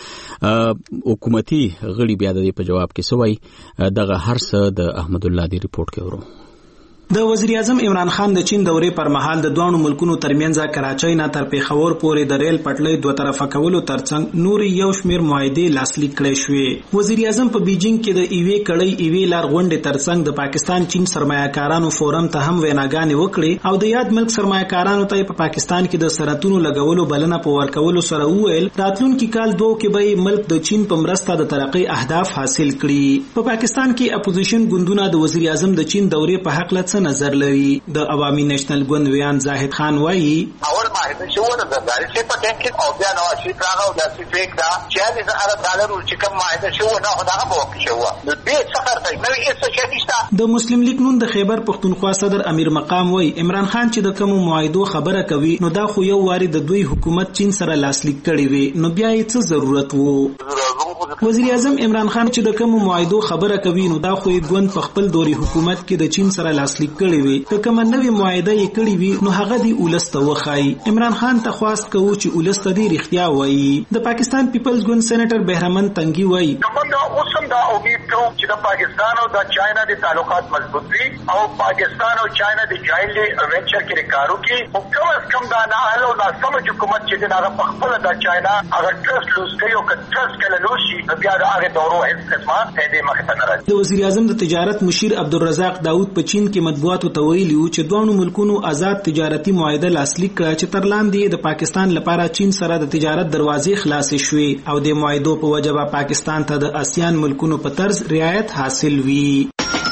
حکومتي غړي بیا د دې په جواب کې سوي دغه هر څه د احمد الله دی ریپورت کې ورو. د وزیر اعظم عمران خان د چین دورې پر مهال د دوه ملکونو ترمنځ کراچۍ نه تر پیښور پورې د ریل پټلۍ دوه طرفه کولو ترڅنګ نور یو شمیر معاهدې لاسلیک کړې شوې. وزیر اعظم په بیجینګ کې د ایوي کړۍ ایوي لار غونډې ترڅنګ د پاکستان چین سرمایه‌کارانو فورم ته هم ویناګانې وکړې او د یاد ملک سرمایه‌کارانو ته په پاکستان کې د سرحدونو لګولو بلنه په ورکولو سره وویل راتلونکي کال دوه کې به ملک د چین په مرسته د ترقۍ اهداف حاصل کړي. په پاکستان کې اپوزیشن ګوندونه د وزیر اعظم د چین دورې په حق له نظر لري. د عوامي نېشنل ګوند ویان زاهد خان وایي اول معاهده شو نه زرداري چې په ټیم کې او بیا نو چې راغو د سیفیک دا چې د عرب ډالر چې کوم معاهده شو نه خدای په وخت شو نو دې څخه تر نو هیڅ څه نشته. د مسلم لیگ نون د خیبر پښتونخوا صدر امیر مقام وایي عمران خان چې د کوم معاهدو خبره کوي نو دا خو یو واری د دوی حکومت چین سره لاسلیک کړي وي نو بیا یې څه ضرورت وو. وزیر اعظم عمران خان چې د کوم معاهدو خبره کوي نو دا خو یې ګوند په خپل دوري حکومت کې د چین سره لاسلیک کړي وي. کوم نوې معاهده یې کړې وي نو هغه دی ولسته وخای. عمران خان ته خواست کوو چې ولسته دی رښتیا وایي. د پاکستان پیپلز ګوند سېنیټر بهرمن تنگی وایي موږ اوسم دا امید کوو چې د پاکستان او د چاینا د تعلقات مضبوط وي او پاکستان او چاینا د جایلی وینچر کې کارو کې او کم از کم دا نه هلو دا سمج حکومت چې دا په خپل د چاینا اگر ټرست لوز کوي او ټرست کله لوشي بیا دا هغه دورو هیڅ قسمه دې مخ ته نه راځي. د وزیر اعظم د تجارت مشیر عبدالرزاق داوود په چین کې مطبوعاتو ته ویلي چې دوه ملکونو آزاد تجارتي معاهده لاسلیک کړه چې تر لاندې د پاکستان لپاره چین سره د تجارت دروازې خلاصې شوې او د معاهدو په وجه پاکستان ته د آسیان ملکونو په طرز رعایت حاصل وي.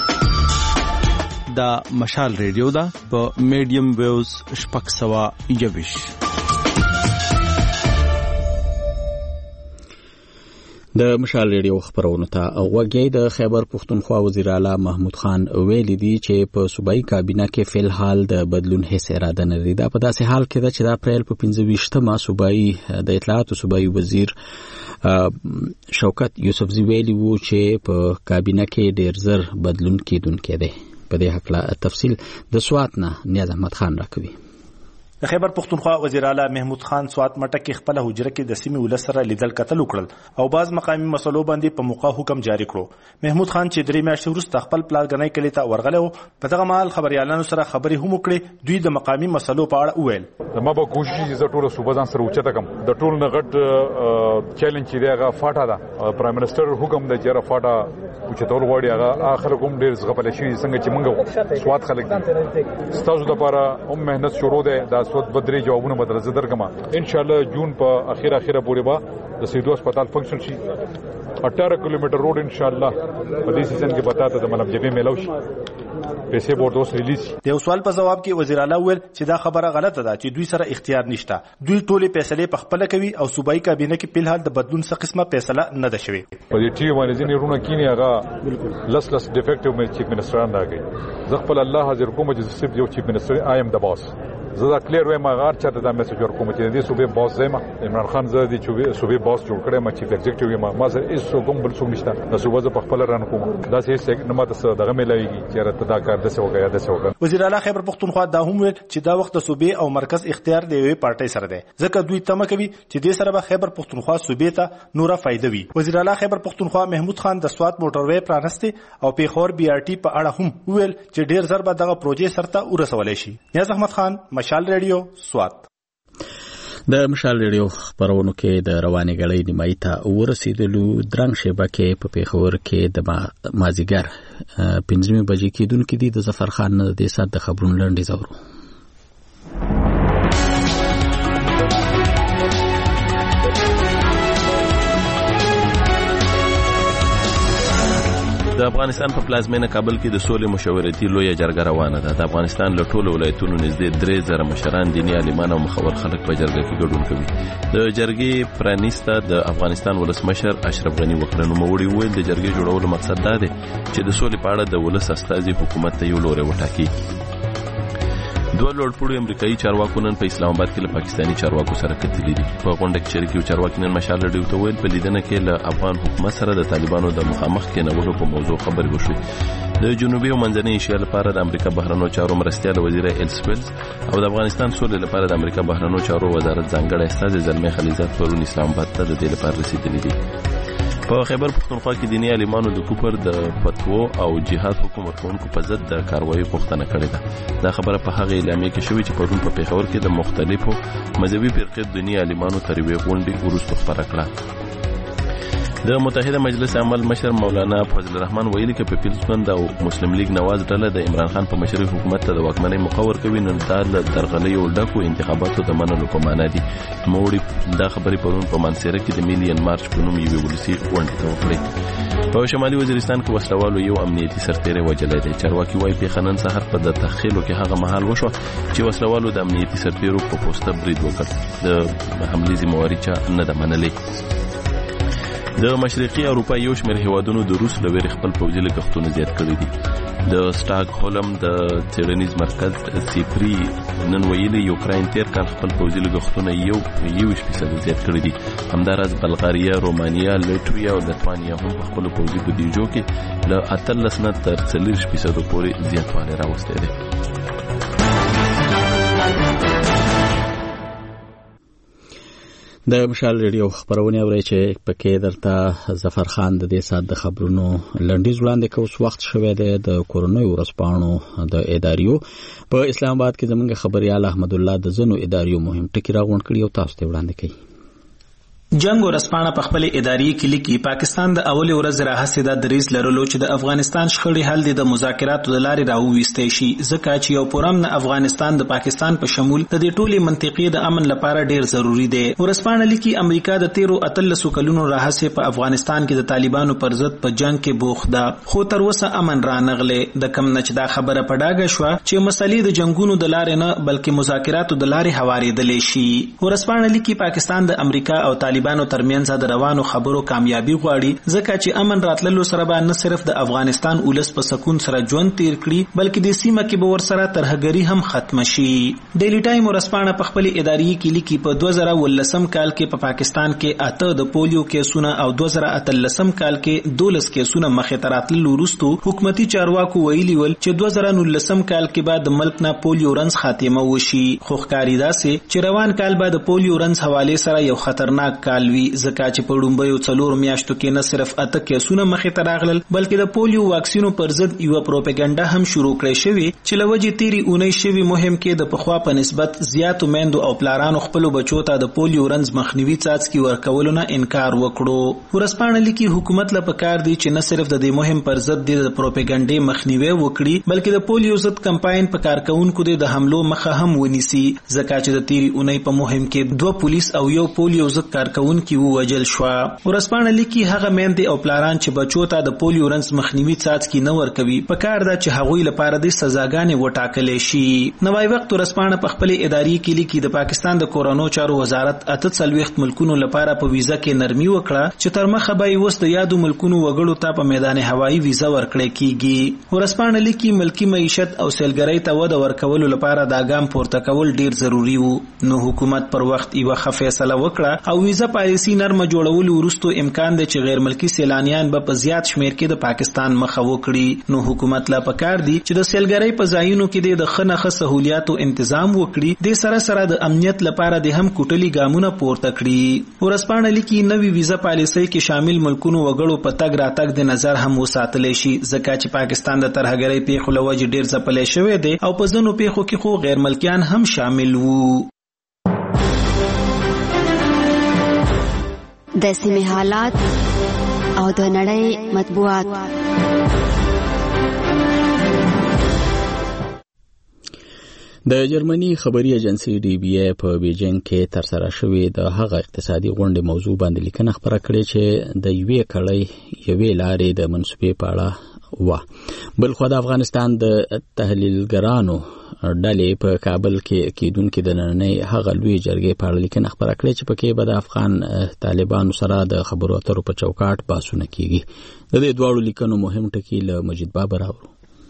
دا مشال ریډیو دا په میډیم ویوز شپږ سوه یوویش. د مشال ریډیو خبرونه ته اوږی د خیبر پښتونخوا وزیر اعلی محمود خان ویل دي چې په صوبایي کابینه کې فل حال د بدلون هیڅ اراده نه لري. دا په داسې حال کې ده چې د اپریل په پنځه ویشتمه صوبایي د اطلاعاتو صوبایي وزیر شوکت یوسفزي ویلي وو چې په کابینه کې ډیر زر بدلون کیدونکی دی. په دې حق تفصیل د سوات نه نیاز احمد خان راکوي. د خیبر پښتونخوا وزیر اعلی محمود خان سوات مټه کې خپل حجره کې د سیمې ولس سره لیدل کتل وکړل او باز مقامی مسلو باندې په موقع حکم جاری کړو. محمود خان چې درې میاشتې وروسته خپل پلانګنۍ کلی ته ورغلی و په دغه مهال خبريالانو سره خبرې هم وکړې. دوی د مقامی مسلو په اړه وویل ما به کوشش چې زه ټول صوبه ځان سره اوچته کم. د ټول نه غټ چیلنج چې دی هغه فاټا ده. پرایم منسٹر حکم دی چې فاټا اوچتول غواړي هغه اخر کوم ډیر زغپل شي څنګه چې موږ سوات خلک دي ستاسو لپاره هم مهنت شروع ده. دا سوات بدري جوابونه بدل زدر کما ان شاء الله جون په اخیره اخیره پورې با د سیدو هسپتال فنکشن شي. اٹھارہ کلومیٹر روڈ ان شاء الله په دې سیزن کې بتاته د ملب جبه میلاو شي پیسې بوردوس ریلیز. د یو سوال په جواب کې وزیر اعلی ویل چې دا خبره غلطه ده چې دوی سره اختیار نشته. دوی ټولې فیصلې په خپل کوي او صوبایي کابینه کې په حال د بدلون څه قسمه فیصله نه ده شوې. په دې ټي باندې ځینې رونه کینی هغه لس لس ډیفیکټیو مې چیف منسټران راغی. زه خپل الله حاضر کوم چې صرف یو چیف منسټر آی ایم د باس. زه دا کلیر وایم هغه چاته دا میسج ورکوم چې دې صوبې باس زما عمران خان زه دې چې صوبې باس جوړ کړم ما چیف ایگزیکټیو یم ما سره هیڅ څوک بل څوک نشته. د صوبې په خپل ران کوم دا هیڅ نه ماته څه دغه ملایږي چې راته دا کار دسه وکړه دسه وکړه. وزیر اعلی خیبر پښتونخوا دا هم ویل چې دا وخت د صوبې او مرکز اختیار دی یوې پارټۍ سره دی ځکه دوی تمه کوي چې دې سره به خیبر پښتونخوا صوبې ته نوره فائدہ وي. وزیر اعلی خیبر پښتونخوا محمود خان د سوات موټروي پرانسته او پیښور بي ار ټي په اړه هم ویل چې ډیر ضربه دغه پروژې سره ورسولې شي. نیاز احمد خان مشال ریډیو سوات. د مشال ریډیو خبرونو کې د رواني غړې نیمایي ته ورسېدلو درنګ شیبه کې په پیښور کې د مازیګر پنځمه بجې کېدونکې دي. د ظفر خان نه د سات د خبرونو لنډیز اورو. د افغانستان په پلازمینه کابل کې د سولې مشورتي لویه جرګه روانه ده. د افغانستان له ټولو ولایتونو نږدې درې زره مشران، دیني عالمان او مخور خلک په جرګه کې ګډون کوي. د جرګې پرانیسته د افغانستان ولسمشر اشرف غني وکړه. نوموړي وویل د جرګې جوړولو مقصد دا دی چې د سولې په اړه د ولس استازي حکومت ته یو لوری وټاکي. دوه لوړپوړي امریکایي چارواکو نن په اسلام آباد کې له پاکستاني چارواکو سره کتلي دي. په غونډه کې شریک یو چارواکي نن مشال ریډیو ته ویل په لیدنه کې له افغان حکومت سره د طالبانو د مخامخ کېنولو په موضوع خبرې وشوې. د جنوبي او منځنۍ ایشیا لپاره د امریکا بهرنیو چارو مرستیال وزیر ایلسویلز او د افغانستان سولې لپاره د امریکا بهرنیو چارو وزارت ځانګړی استازی زلمي خلیزات پرون اسلام آباد ته د دې لپاره رسیدلي دي. په خیبر پښتونخوا کې دیني عالمانو د کوپر د فتوا او جهاد حکم ورکوونکو په ضد د کاروایی غوښتنه کړې ده. دا خبره په هغه اعلامیه کې شوې چې پرون په پیښور کې د مختلفو مذهبي فرقې دیني عالمانو تر یوې غونډې وروسته خبره کړه. د متحده مجلس عمل مشر مولانا فضل الرحمن ویلي چې په پیلسپند او مسلم لیگ نواز ډله د عمران خان په مشرۍ حکومت ته د واکمنۍ مقور کوي. نن دا له درغلیو ډکو انتخاباتو د منلو په معنا دي. نوموړي دا خبرې پرون په منصیره کې د میلیون مارچ په نوم یوې ولسي غونډې ته وکړې. په شمالي وزیرستان کې وسلوالو یو امنیتي سرتیری وژلی دی. چارواکي وایي پیښه نن سهار په د تخیلو کې هغه مهال وشوه چې وسلوالو د امنیتي سرتیرو په پوسته برید وکړ. د حملې ذمهواري چا نه ده منلې. د مشرقي اروپا یو شمېر هیوادونو د روس له ویرې خپل پوځي لګښتونه زیات کړي دي. د سټاک هولم د څېړنیز مرکز سیپری نن ویلي یوکراین تیر کال خپل پوځي لګښتونه یو یویشت فیصده زیات کړي دي. همداراز بلغاریا، رومانیا، لټویا او لتوانیا هم په خپلو پوځي بودیجو کې له اتلس نه تر څلوېښت فیصدو پورې زیاتوالی راوستی دی. د مشال ریډیو خبرونه اورئ چې پکې درته ظفر خان د دې سات د خبرونو لنډیز وړاندې کوي. وخت شوه د کورونوي ورځپاڼو د اداریو په اسلام آباد کې زمونږ خبريال احمد الله د زنو اداریو مهم ټکی راغونډ کړی او تاسو ته وړاندې کوي. جنگ ورسپانه په خپل اداري کې لیکي پاکستان د اول ورځ راهسې د دریز لرلو چې د افغانستان شخړې حل د مذاکراتو د لارې راوويستې شي، ځکه چې یو پرامن افغانستان د پاکستان په شمول د دې ټولي منطقې د امن لپاره ډیر ضروری دی. ورسپانه لیکي امریکا د تیرو اتلسو کلونو راهسې په افغانستان کې د طالبانو پر ضد په جنگ کې بوخت ده، خو تر اوسه امن را نغله. د کم نه چې دا خبره پډاګه شو چې مسلې د جنگونو د لارې نه بلکې مذاکراتو د لارې هوارېدلې شي. ورسپانه لیکي پاکستان د امریکا او طالبانو ترمنځ د روانو خبرو کامیابی غواړي، ځکه چې امن راتللو سره به نه صرف د افغانستان ولس په سکون سره ژوند تیر کړي بلکې د سیمه کې به ورسره ترهګری هم ختم شي. ډیلی ټایم ورسپانه په خپل اداري کې لیکي په دوه زره ولسم کال کې په پا پاکستان کې اته د پولیو کیسونه او دوه زره اتلسم کال کې دولس کیسونه مخې ته راتللو وروسته حکومتي چارواکو ویلي ول چې دوه زره نولسم کال کې بعد د ملک نه پولیو رنځ خاتمه وشي، خو ښکاري داسې چې روان کال بعد د پولیو رنځ حواله سره یو خطرناک کال وي، ځکه چې په ډومبیو څلور میاشتو کې نه صرف اته کیسونه مخې ته راغلل بلکې د پولیو واکسینو پر ضد یو پروپاګاندا هم شروع کړې شوې چې لوجې تیری اونۍ شوی مهم کې د پخوا په نسبت زیاتو میندو او پلارانو خپل بچو ته د پولیو رنځ مخنیوي څاڅکي ورکولو نه انکار وکړو. ورسپانه لیکي حکومت له پکار دی چې نه صرف د دې مهم پر ضد د پروپاګاندا مخنیوي وکړي بلکې د پولیو ضد کمپاین په کارکونکو د حملو مخه هم ونیسي، ځکه چې د تیری اونۍ په مهم کې دوه پولیس او یو پولیو ضد کارکونکو ووجل شو. ورسپانه لیکي هغه میندې او پلاران چې بچو ته د پولیو رنځ مخنیوي څاڅکي نه ورکوي په کار ده چې هغوی لپاره د سزاګانې وټاکلې شي. نوای وخت ورسپانه په خپل اداري کې لیکي د پاکستان د کورونو چارو وزارت اته څلوېښت ملکونو لپاره په ویزه کې نرمي وکړه چې تر مخه به وس د یادو ملکونو وګړو ته په میدان هوایي ویزه ورکړې کیږي. ورسپانه لیکي ملکی معیشت او سیلګرۍ ته وده ورکولو لپاره دا ګام پورته کول ډیر ضروری وو، نو حکومت پر وخت یو ښه فیصله وکړه او ویزه پالیسی نرمه جوړول ورستو امکان دی چې غیر ملکی سیلانیان به په زیات شمیر کې د پاکستان مخه وکړي. نو حکومت لا پکار دی چې د سیلګرۍ په ځایونو کې د خنخه سہولیاتو تنظیم وکړي، د سره سره د امنیت لپاره د هم کوټلی ګامونه پورته کړي. ورسپانه لیکي نوې ویزه پالیسۍ کې شامل ملکونو وګړو په تګ راتګ د نظر هم وساتلې شي، ځکه چې پاکستان د ترهګرۍ پیښو لوجې ډیر ځپلې شوی دی او په ځینو پیښو کې خو غیر ملکیان هم شامل وو. د سیمې حالات او د نړۍ مطبوعات. د جرمني خبري ایجنسی ډي بي ای په بیجینګ کې ترسره شوې د هغه اقتصادي غونډې موضوع باندې لیکنه خبره کړې چې د یوې کړۍ یوې لارې د منسوبې په اړه و. بل خو د افغانستان د تحلیلګرانو ډلې په کابل کې کېدونکې د نننۍ هغه لوی جرګې په اړه لیکنه خبره کړې چې پکې به د افغان طالبانو سره د خبرو اترو په چوکاټ بحثونه کیږي. د دې دواړو لیکنو مهم ټکي له مجید بابر اورو.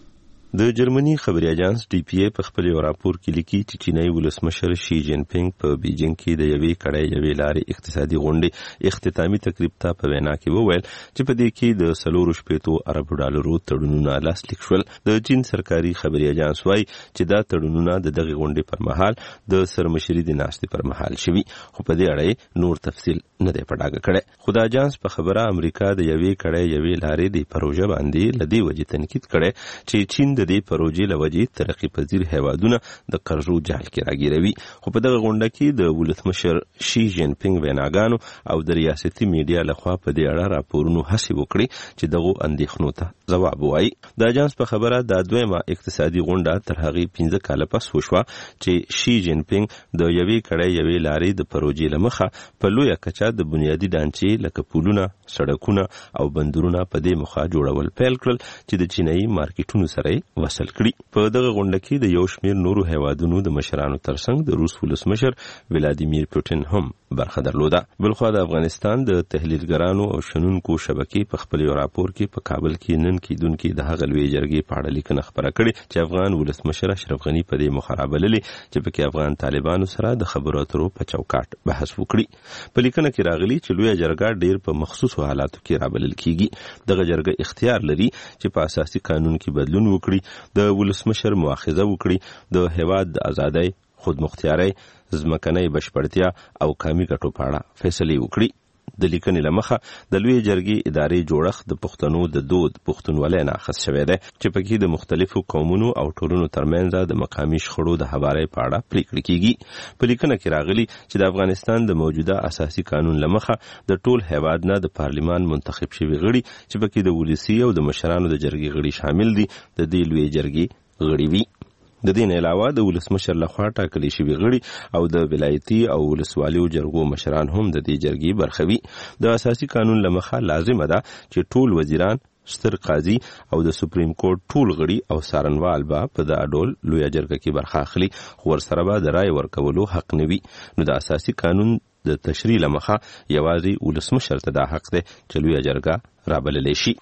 د جرمني خبري اژانس ډي پی ای په خپل راپور کې لیکي چې چینایي ولسمشر شي جین پینګ په بیجینګ کې د یوې کړۍ یوې لارې اقتصادي غونډې اختتامي تقریب ته په وینا کې وویل چې په دې کې د سلور شپېتو اربو ډالرو تړونونه لاسلیک شول. د چین سرکاري خبري اژانس وايي چې دا تړونونه د دغه غونډې پر مهال د سرمشري د ناستې پر مهال شوي، خو په دې اړه نور تفصیل نه دی په ډاګه کړی. خو د اژانس په خبره امریکا د یوې کړۍ یوې لارې د پروژه باندې لدی وجې تنقید کړي چې چین د دې پروژې لوجې ترقی پذیر هیوادونه د قرضو جال کې راګیروي. خو په دغه غونډه کې د ولسمشر شي جین پینګ ویناګانو او د ریاستي میډیا لخوا په دې اړه راپورونو هڅې وکړي چې دغه اندېښنو ته ځواب وایي. د اژانس په خبره د دویمه اقتصادي غونډه تر هغې پنځه کاله پس وشوه چې شي جین پینګ د یوې کړۍ یوې لارې د پروژې له مخه په لویه کچه د بنیادي ډانچې لکه پلونه، سړکونه او بندرونه په دې موخه جوړول پیل کړل چې د چینایي مارکیټونو سره وصل کړي. په دغه غونډه کې د یو شمېر نورو هیوادونو د مشرانو ترڅنګ د روس ولسمشر ولادیمیر پوتین هم برخه درلوده. بلخوا د افغانستان د تحلیلګرانو او شنونکو شبکې په خپل راپور کې په کابل کې نن کېدونکې د هغه لوی جرګې په اړه لیکنه خبره کړې چې افغان ولسمشر اشرف غني په دې موخه رابللې چې پکې افغان طالبانو سره د خبرو اترو په چوکاټ بحث وکړي. په لیکنه کې راغلي چې لوی جرګه ډېر په مخصوصو حالاتو کې رابلل کیږي. دغه جرګه اختیار لري چې په اساسي قانون کې بدلون وکړي، د ولسمشر مؤاخذه وکړي، د هیواد د ازادۍ، خودمختیارۍ، ځمکنۍ بشپړتیا او قومي ګټو په اړه فیصلې وکړي. د لیکنې له مخه د لوی جرګې ادارې جوړښت د پښتنو د دود پښتونولۍ نه اخذ شوی دی چې پکې د مختلفو قومونو او ټولنو ترمنځ د مقامي شخړو د هوارۍ په اړه پریکړې کیږي. په لیکنه کې راغلي چې د افغانستان د موجوده اساسي قانون له مخه د ټول هیواد نه د پارلیمان منتخب شوي غړي چې پکې د ولسي او د مشرانو د جرګې غړي شامل دي د دې لوی جرګې غړي وي. د دې نه علاوه د ولسمشر لخوا ټاکلي شوي غړي او د ولایتي او ولسوالیو جرګو مشران هم د دې جرګې برخه وي. د اساسي قانون له مخه لازمه ده چې ټول وزیران، ستر قاضي او د سپریم کورټ ټول غړي او څارنوال به په دغه ډول لویه جرګه کې برخه اخلي، خو ورسره به د رایې ورکولو حق نه وي. نو د اساسي قانون د تشریح له مخه یوازې ولسمشر ته دا حق دی چې لویه جرګه رابللی شي.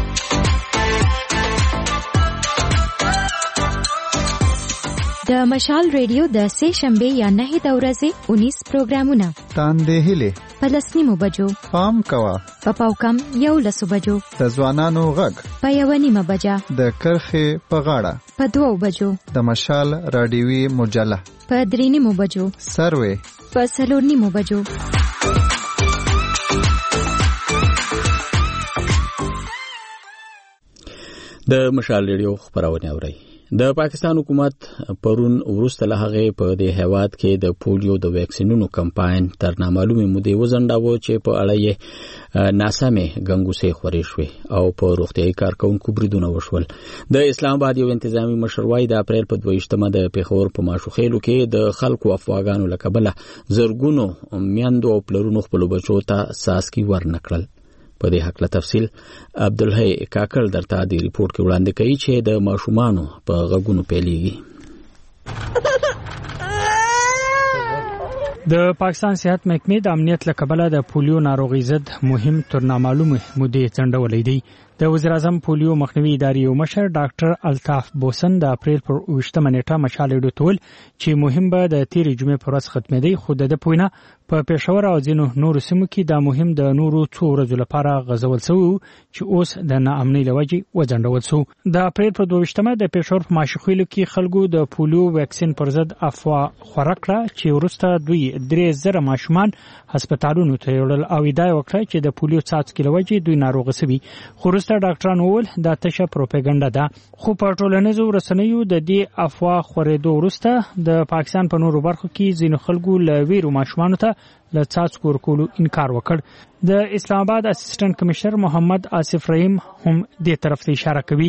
د مشال ریډیو د سه شنبه یا نه د ورځې اونیس پروګرامونه تاندې هلي په لسنیمو بجو پام کوا په پاوکم یو لسو بجو د ځوانانو غږ په یو نیمه بجا د کرخه په غاړه په دوو بجو د مشال رادیوي مجله په درې نیمو بجو سروي په څلور نیمو بجو. د مشال ریډیو خبرونه اورئ. د پاکستان حکومت پرون وروسته له هغې په دې هیواد کې د پولیو د ویکسینونو کمپاین تر نامعلومې مودې وځنډاوه چې په اړه یې ناسمې ګنګوسې خورې شوې او په روغتیایي کارکوونکو بریدونه وشول. د اسلام آباد یو انتظامی مشر وایي د اپریل په دویشتمه د پیښور په ماشوخېلو کې د خلکو افواګانو له کبله زرګونو میندو او پلرونو خپلو بچو ته څاڅکي ورنکړل. په دې حق له تفصیل عبدالحی کاکل درته د ریپورت کې وړاندې کوي چې د ماشومانو په غږونو پیلېږي. د پاکستان صحت محکمې د امنیت له کبله د پولیو ناروغي ضد مهم تر نامعلومه مودې ځنډولې دی. د وزیر اعظم پولیو مخنیوي ادارې یو مشر ډاکټر الطاف بوسن د اپریل پر اوویشتمه نیټه مشال ریډیو ته ویل چې مهم به د تېرې جمعې پر ورځ ختمېدی، خو د ده په وینا په پېښور او ځینو نورو سیمو کې دا مهم د نورو څو ورځو لپاره غځول سوی و چې اوس د ناامنۍ له وجې وځنډول سو. د اپریل پر دویشتمه د پېښور په ماشوخېلو کې خلکو د پولیو ویکسین پر ضد افوا خوره کړه چې وروسته دوی درې زره ماشومان هسپتالونو ته یوړل او ادعا وکړه چې د پولیو څاڅکي له وجې دوی ناروغه سوي. خو وروسته ډاکټرانو وویل دا تشه پروپاګاندا ده. خو په ټولنیزو رسنیو د دې افوا خورېدو وروسته د پاکستان په نورو برخو کې ځینو خلکو له ویرو ماشومانو ته له څاڅکو ورکولو انکار وکړ. د اسلام آباد اسسټنټ کمشنر محمد آصف رحیم هم دې طرف ته اشاره کوي.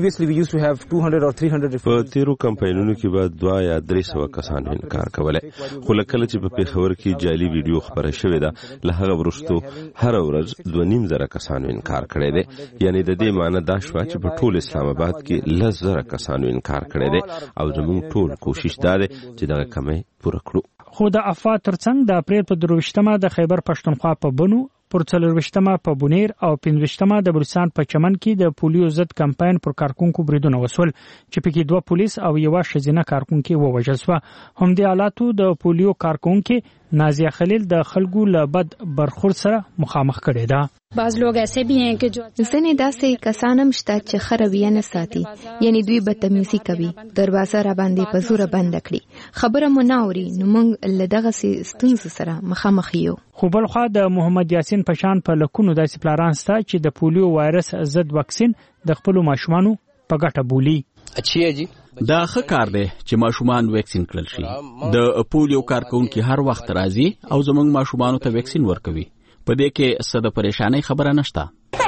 په تیرو کمپاینونو کې به دوه یا درې سوه کسانو انکار کولای، خو کله چې په پیښور کې جعلي ویډیو خبره شوې ده له هغه وروسته هر ورځ دوه نیم زره کسانو انکار کړی دی. یعنی د دې معنی دا شوه چې په ټول اسلام آباد کې لس زره کسانو انکار کړی دی او زموږ ټول کوشش دا دی چې دغه کمی پوره کړو. خو د افوا ترڅنګ د اپریل په درویشتمه د خیبر پښتونخوا په بنو، پر څلرویشتمه په بونیر او پنځویشتمه د بلوچستان په چمن کې د پولیو ضد کمپاین پر کارکونکو بریدونه وسول چې پکې دوه پولیس او یو ښځینه کارکونکي ووژل شو. همدې حالاتو د پولیو کارکونکي نازیه خلیل د خلکو له بد برخورد سره مخامخ کړي ده. بعض لوگ ایسے بھی ہیں کہ جو ځنې داسې کسان هم شته چې ښه رویه نه ساتي، یعنی دوی بدتمیزي کوي، دروازه را باندې په زوره بنده کړي، خبره مو نه اوري، نو موږ له دغسې ستونزو سره مخامخ یو. خو بل خوا د محمد یاسین په شان په لکونو داسې پلاران شته چې د پولیو وایرس ضد واکسین د خپلو ماشومانو په ګټه بولي. اچھا جی دا ښه کار دی چې ماشومان ویکسین کړل شي. د پولیو کارکونکي هر وخت راځي او زموږ ماشومانو ته ویکسین ورکوي. په دې کې څه د پریشانۍ خبره نشته.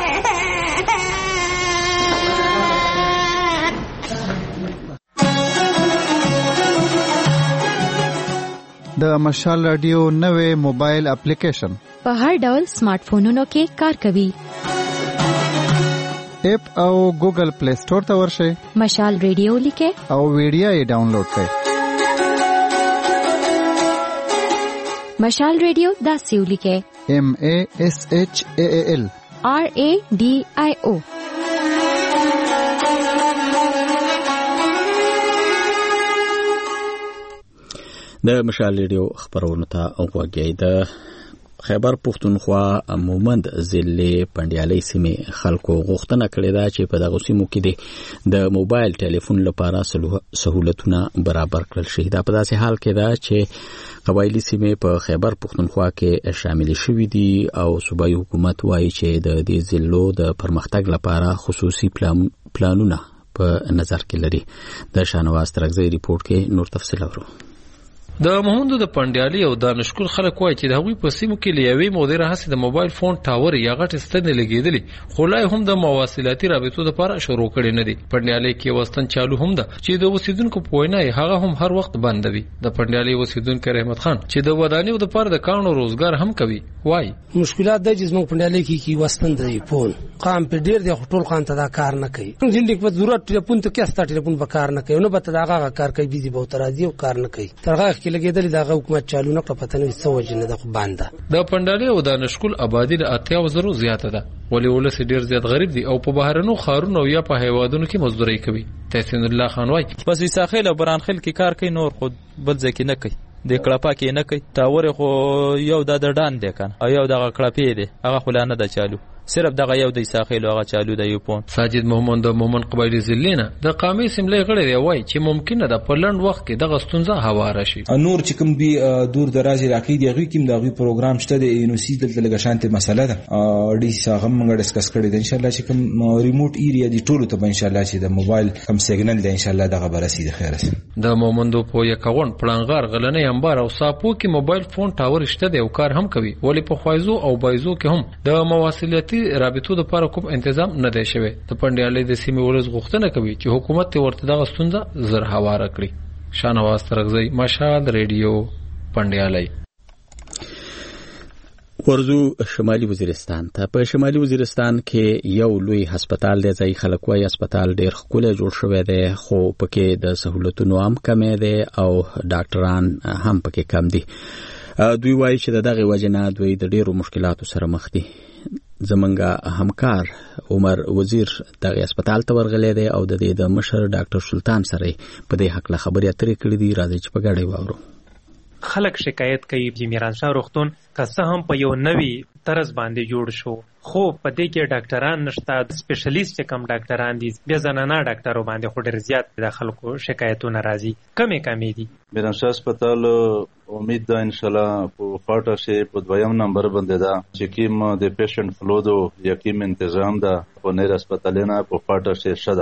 د مشال رادیو نوې موبایل اپلیکیشن په هر ډول سمارټ فونونو کې کار کوي. اپ او ګوګل پلی سٹور ته ورشئ، مشال ریډیو لیکئ او ویډیو یې ډاونلوډ کړئ. مشال ریډیو داسې ولیکئ: M A S H A A L R A D I O. د مشال ریډیو خبرونو ته وګورئ. د خیبر پښتونخوا مومند ضلع پنډیالۍ سیمې خلکو غوښتنه کړې ده چې په دغه سیمو کې د موبایل ټلیفون لپاره سہولتونه برابر کړل شي. دا په داسې حال کې ده چې قبایلی سیمې په خیبر پښتونخوا کې شامل شوي دي او صوبایي حکومت وایي چې د دې ضلعو د پرمختګ لپاره خصوصي پلانونه په نظر کې لري. د شانواز ترغزي ریپورت کې نور تفصیل اورو. د محمود د پنډیالي او دانشکول خلک وایي چې د هغوی په سیمو کې له یوې مودې راهیسې د موبایل فون ټاور یا غټې ستنې لګېدلې، خو لا هم د مواصلاتي رابطو دپاره شروع کړې نه دي. پنډیالۍ کې یو ستن چالو هم ده چې د اوسیدونکو په وینا هغه هم هر وخت بنده وي. د پنډیالۍ اوسیدونکی رحمت خان چې د ودانیو دپاره د کاڼو روزګار هم کوي وایي مشکلات د چې زموږ پنډیالۍ کې کې وستن دی فون قام په ډېر دی، خو ټول قام ته دا کار نه کوي. ځینې په ضرورت ټلیفون ته کې ستا ټلیفون به کار نه کوي، نو به ته د هغه کار کوي بیزي به ورته راځي او کار نه کوي. تر هغه کې لګېدلې د هغه حکومت چالو نه کړه، پته نه وي څه وجې نه ده، خو بنده. د پنډیالۍ او دانشکول آبادي د اتیاو زرو زیاته ده، ولې ولس ډېر زیات غریب دي او په بهرنو ښارونو یا په هیوادونو کې مزدوري کوي. تحسین الله خان وایي بس وساخیل او برانخیل کې کار کوي، نور خود بل ځای کې نه کوي. د کړپا کې نه کوي. تاور خو یو د ډان دی کنه او یو د کړپې دی، هغه خو نه د چالو، صرف دغه یو د ساخیل هغه چالو د یو پون. ساجد محمد د مومن قبایلی ضلع د قامي سیملې غړي دی وایي چې ممکنه ده په لند وخت کې دغه ستونزه هواره شي. نور چې کوم دی دور دراز علاقې دی هغه کوم دغه پروګرام شته د یونیورسيټي د لګشانته مسله ده ډي ساغه موږ ډسکس کړی دی. ان شاء الله چې کوم ریموټ ایریا دی ټولو ته ان شاء الله چې د موبایل کم سیګنل دی ان شاء الله دغه برسي د خیر سره. د مومندو په یکون پړنګار غلنې انبار او ساپو کې موبایل فون ټاور شته دی او کار هم کوي، ولی په خوایزو او بایزو کې هم د مواصلاتي رابطو د لپاره کوم تنظیم نه دی شوی. د پنډیالۍ د سیمې ولس غوښتنه کوي چې حکومت ورته دغه ستونزه زر هواره کړي. شانواز ترغزي، مشال ریډیو، پنډیالۍ. ورزو شمالي وزیرستان ته. په شمالي وزیرستان کې یو لوی هسپتال دی، ځای خلک وایي هسپتال ډېر ښکلی جوړ شوی دی، خو پکې د سهولتونو هم کمی دی او ډاکټران هم پکې کم دي. دوی وایي چې د دغې وجې نه دوی د ډېرو مشکلاتو سره مخ دي. زمونږ همکار عمر وزیر دغه هسپتال ته ورغلی دی او د دې د مشر ډاکټر سلطان سره په دې حق له خبرې اترې کړې دي. راځي چې په ګډه واورو. خلک شکایت کوي چې میرانشاه روغتون که څه هم په یو نوي طرز باندې جوړ شو، خو په دې کې ډاکټران نشته، سپیشلیست چې کم ډاکټران دي بیا زنانه ډاکټرو باندې خو ډېر زیات د خلکو شکایتونه راځي. کمې کمې دي. میرانشاه هسپتال امید ده انشاءالله په پاټه شي په دویم نمبر باندې ده چې کوم د پیشنټ فلو دو یا کوم تنظیم ده په نیر هسپتالونه په پاټه شي شته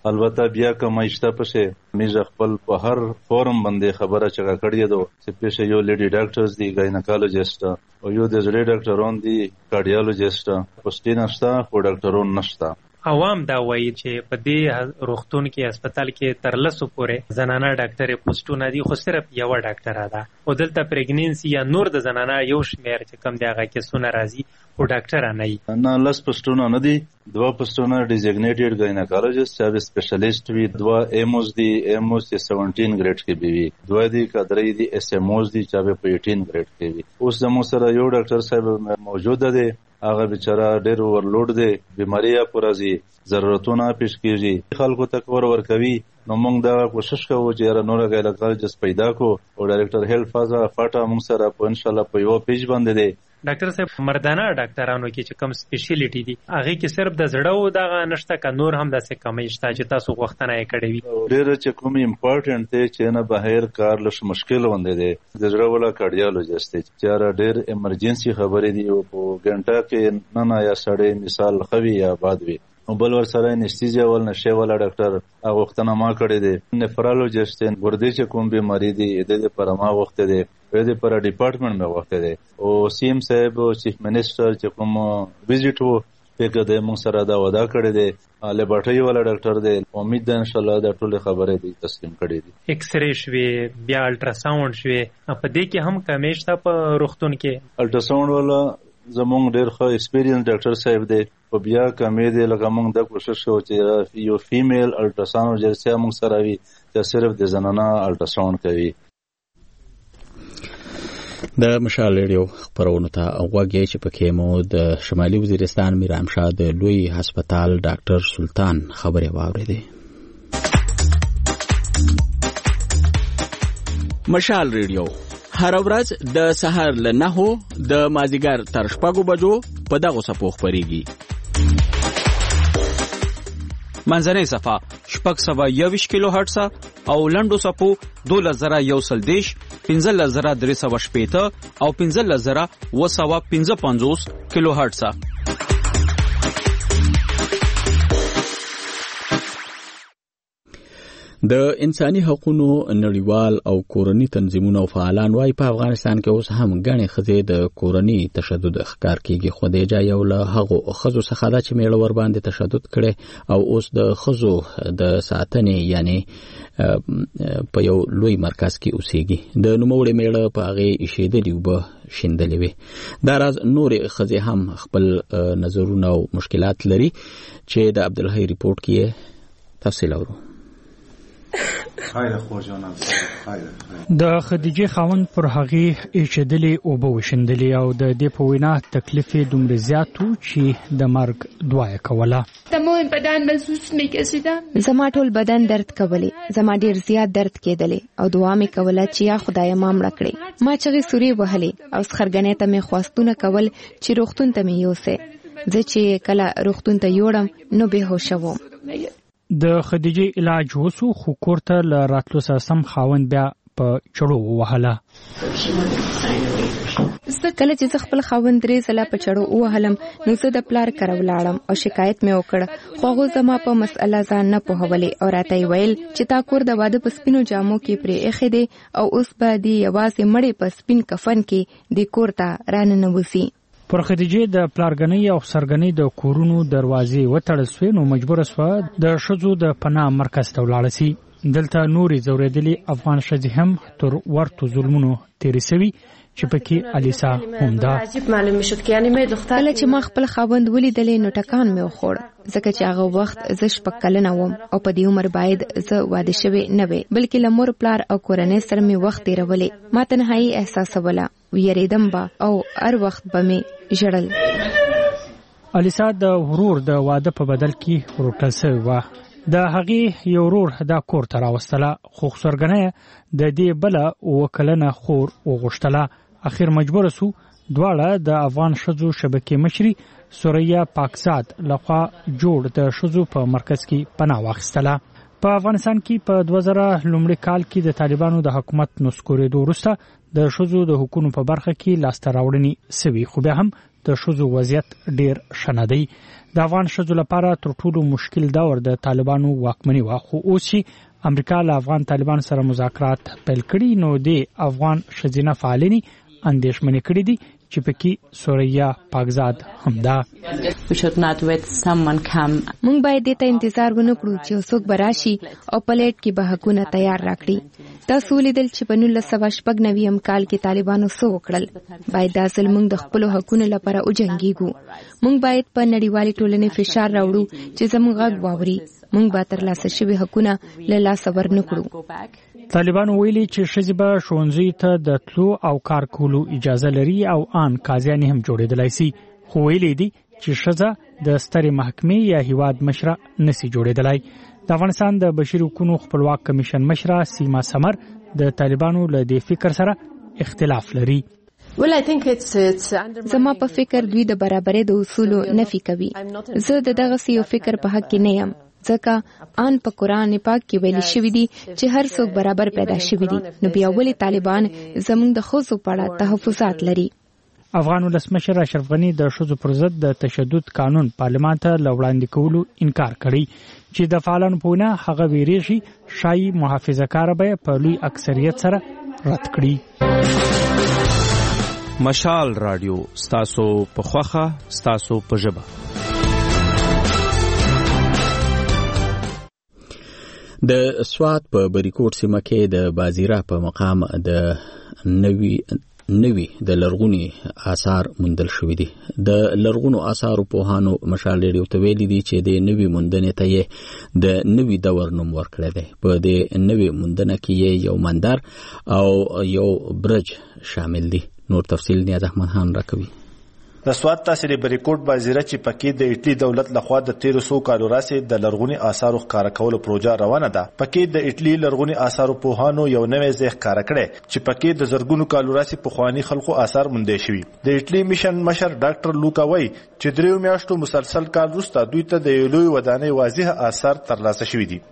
البته بیا کوم ایشته پشه میږه خپل په هر فورم باندې خبره چغه کړی دو چې پېښه یو لیډي ډاکټرز دی ګاینیکالوجیسټ او یو د زړه ډاکټرون دی کارډیالوجیسټ پوسټین نشته خو ډاکټرون نشته. عوام دا وایي چې په دې روغتون کې هسپتال کې تر لسو پورې زنانه ډاکټرې پوسټونه دي خو صرف یو ډاکټره ده او دلته پریګنینسي یا نور د زنانه یو شمیر چې کم دی هغه کیسونه راځي خو ډاکټره نه وي. نه لس پوسټونه نه دي، دوه پوسټونه ډیزیګنیټډ ګاینیکالوجیسټ چې سپیشلیسټ وي، دوه ایموز دي ایموز چې سیونټین ګریډ کې به وي، دوه دي کدرې دي اس ایموز دي چې په ایټین ګریډ کې وي. اوس زموږ سره یو ډاکټر صاحب موجود دی، هغه بیچاره ډېر اورلوډ دی، بیماری پرځي، ضرورتونه پیش کیږي، خلکو ته کور ورکوي. نو موږ دا کوشش کوو چې یاره نور ګاینیکالوجیسټ پیدا کو او ډایریکټر هیلث فازا فاټا موږ سره په ان شاء الله په یو پیج باندې دی. ډاکټر صاحب مردانه ډاکټرانو کې چې کوم سپیشلیټي دي هغه کې صرف د زړه او دغه نشته که نور هم داسې کمی شته چې تاسو غوښتنه یې کړې وي؟ ډېر چې کوم امپورټنټ دی چې نه بهر کار لږ مشکل باندې دی د زړه ولا کارډیالوجیسټ دی چې ډېر ایمرجنسي خبرې دي او په ګنټه کې نه نه یا سړی مثال خوي یا باد وي او بل ور سره انستیزیا ول نشه ولا ډاکټر هغه وختونه ما کړی دی. نفرالوجیسټ ګردې چې کوم بیماری دی د دې پر ما وخت دی د پر ډپارټمنټ مې وخت دی او سی ایم صاحب او چیف منسٹر چې کوم وزټ وو په د موږ سره دا وعده کړی دی لیبارټری والا ډاکټر دی. امید ده ان شاء الله دا ټول خبرې دی تسلیم کړي دي. ایکس ری شوي بیا الټراساوند شوي په دې کې هم کمیشته په روغتون کې الټراساوند والا زمونږ ډېر ښه ایکسپیرینس ډاکټر صاحب دی په بیا کمې دی لکه موږ دا کوشش کوو چې یو فیمیل الټراساوند جلسه موږ سره وي چې صرف د زنانه الټراساوند کوي. د مشال ریډیو خبرونو ته غوږی چې پکې مو د شمالي وزیرستان میرامشاه د لوی هسپتال ډاکټر سلطان خبرې واورېدې. مشال ریډیو هر ورځ د سهار له نهو د مازیګر تر شپږو بجو په دغه صفو خبرېږي. منځنۍ صفه شپږ سوه یوویشت کیلو هرټز او لنډو صفو دولس زره یو سل دېرش، پنځلس زره درې سوه شپېته او پنځلس زره اوه سوه پنځه پنځوس کیلو هرټز. د انساني حقوقو نړیوال او کورني تنظیمونه او فعالان وايي په افغانستان کې اوس هم غني خزې د کورني تشدد ښکار کیږي. خو د جایو له هغو خزو څخه دا چې میړه ور باندې تشدد کړي او اوس د خزو د ساتنې یعنی په یو لوی مرکز کې اوسېږي. د نوموړي میړه په هغه ایشېدلې وبه شیندلې وي. دا راز نور خزې هم خپل نظرونه او مشکلات لري چې د عبدالحی ریپورت کې تفصیل اورو. د خدیجه خاوند پر هغه ایشدلې او به وشندلې او د دې په وینا تکلیف دومره زیات و چې د مرګ دعا کوله. تمام بدن محسوس می‌کردم. زما ټول بدن درد کولی، زما ډیر زیات درد کېدلې او دعا مې کوله چې یا خدای ما مړ کړي. ما چغې سوري وهلې او سخرګنې ته مې خواستونه کول چې روغتون ته مې یوسه. زه چې کله روغتون ته یوړم نو به هوښ وم. د خدیجه علاج وسو خو کوړه ل راتلو سره سم خاوند بیا په چړو وهله. کله چې خپل خاوند درې ځله په چړو وهلم نو زه د پلار کره ولاړم او شکایت مې وکړ خو هغه زما په مسأله ځان نه پوهولې او راته ویل چې تا کور د واده په سپینو جامو کې پرې ایښې دی او اوس به دی یوازې مړې په سپین کفن کې د کور ته رانه نوځي. پر خدیجه د پلارګنۍ او سرګنۍ د کورونو دروازې وتړل سوې نو مجبور شوه د ښځو د پناه مرکز ته ولاړه سي. دلته نورې ځورېدلې افغان ښځې هم تر ورته ظلمونو تېرې سوي چې پکې الیسا هم ده. کله چې ما خپل خاوند ولیدلې نو ټکان مې وخوړ ځکه چې هغه وخت زه شپږ کلنه وم او په دې عمر باید زه واده شوې نه وې بلکې له مور پلار او کورنۍ سره مې وخت تېرولې. ما تنهایي احساسوله، ویریدم به او هر وخت به مې ژړل. الیسا د ورور د واده په بدل کې ورټل سوې وه. د هغې یو ورور دا کور ته راوستله خو سرګنۍ د دې بله اوه کلنه خور وغوښتله. اخر مجبور سو دواړه د افغان ښځو شبکې مشري سوریا پاکزاد لخوا جوړ د ښځو په مرکز کې پناه واخیستله. په افغانستان کې په دوه زره لومړي کال کې د طالبانو د حکومت نسکورېدو وروسته د ښځو د حقوقو په برخه کې لاسته راوړنې سوي خو بیا هم د ښځو وضعیت ډیر ښه نه دی. د افغان ښځو لپاره تر ټولو مشکل دور د طالبانو واکمني وه، خو اوس چې امریکا له افغان طالبانو سره مذاکرات پیل کړي نو د افغان ښځینه فعالینې اندېښمنې کړي دي چې پکې سوریه پاکزاد هم ده. موږ باید دې ته انتظار ونه کړو چې څوک به راشي او پلیټ کې به حقونه تیار راکړي. تاسو ولیدل چې په نولس سوه شپږ نوي کال کې طالبانو څه وکړل. باید دا ځل موږ د خپلو حقونو لپاره وجنګېږو. موږ باید په نړیوالې ټولنې فشار راوړو چې زموږ غږ واوري. موږ به ترلاسه شوي حقونه له لاسه ورنه کړو. طالبانو ویلي چې ښځې به ښوونځیو ته د تلو او کار کولو اجازه لري او ان قاضیانې هم جوړېدلی سي، خو ویلي دي چې ښځه د سترې محکمې یا هیواد مشره نسي جوړېدلی. د افغانستان د بشري حقوقو خپلواک کمیشن مشره سیما سمر د طالبانو له دې فکر سره اختلاف لري. زما په فکر دوی د برابرۍ د اصولو نفي کوي. زه د دغسې یو فکر په حق کې نه یم، ځکه ان په قرآن پاک کې ویل شوی دی چې هر څوک برابر پیدا شوی دی. نو بیا ولې طالبان زموږ د ښځو په اړه تحفظات لري؟ افغان ولسمشر اشرف غني د ښځو پر ضد د تشدد قانون پارلمان ته له وړاندې کولو انکار کړی چې د فعالانو په وینا هغه ویریږي شایي محافظه کاره به په لوی اکثریت سره رد کړي. مشال رادیو ستاسو په خوخه ستاسو په ژبه. د سوات په بریکوټ سیمه کې د بازیرا په مقام د نوي نوي د لرغونی آثار موندل شوې دي. د لرغونو آثارو پوهانو مشال ریډیو ته ویلي دي چې د نوي موندنې ته یې د نوي دور نوم ورکړی دی. په دې نوي موندنه کې یو مندر او یو برج شامل دي. نور تفصیل نیاز احمد خان راکوي. د سوات تحصیل بریکوټ بازیره چې پکې د ایټلی دولت لخوا د تیرو سو کالو راځي د لرغونی آثارو ښکار کولو پروژه روانه ده. پکې د ایټلی لرغونی آثارو پوهانو یو نوې ځای ښکار کړي چې پکې د زرګونو کالو راځي پخوانی خلکو آثار موندې شوي. د ایټلی میشن مشر ډاکټر لوکا وای چې دریو میاشتو مسلسل کال وروسته دوی ته د یو لوی ودانۍ واضح آثار ترلاسه شوي دي.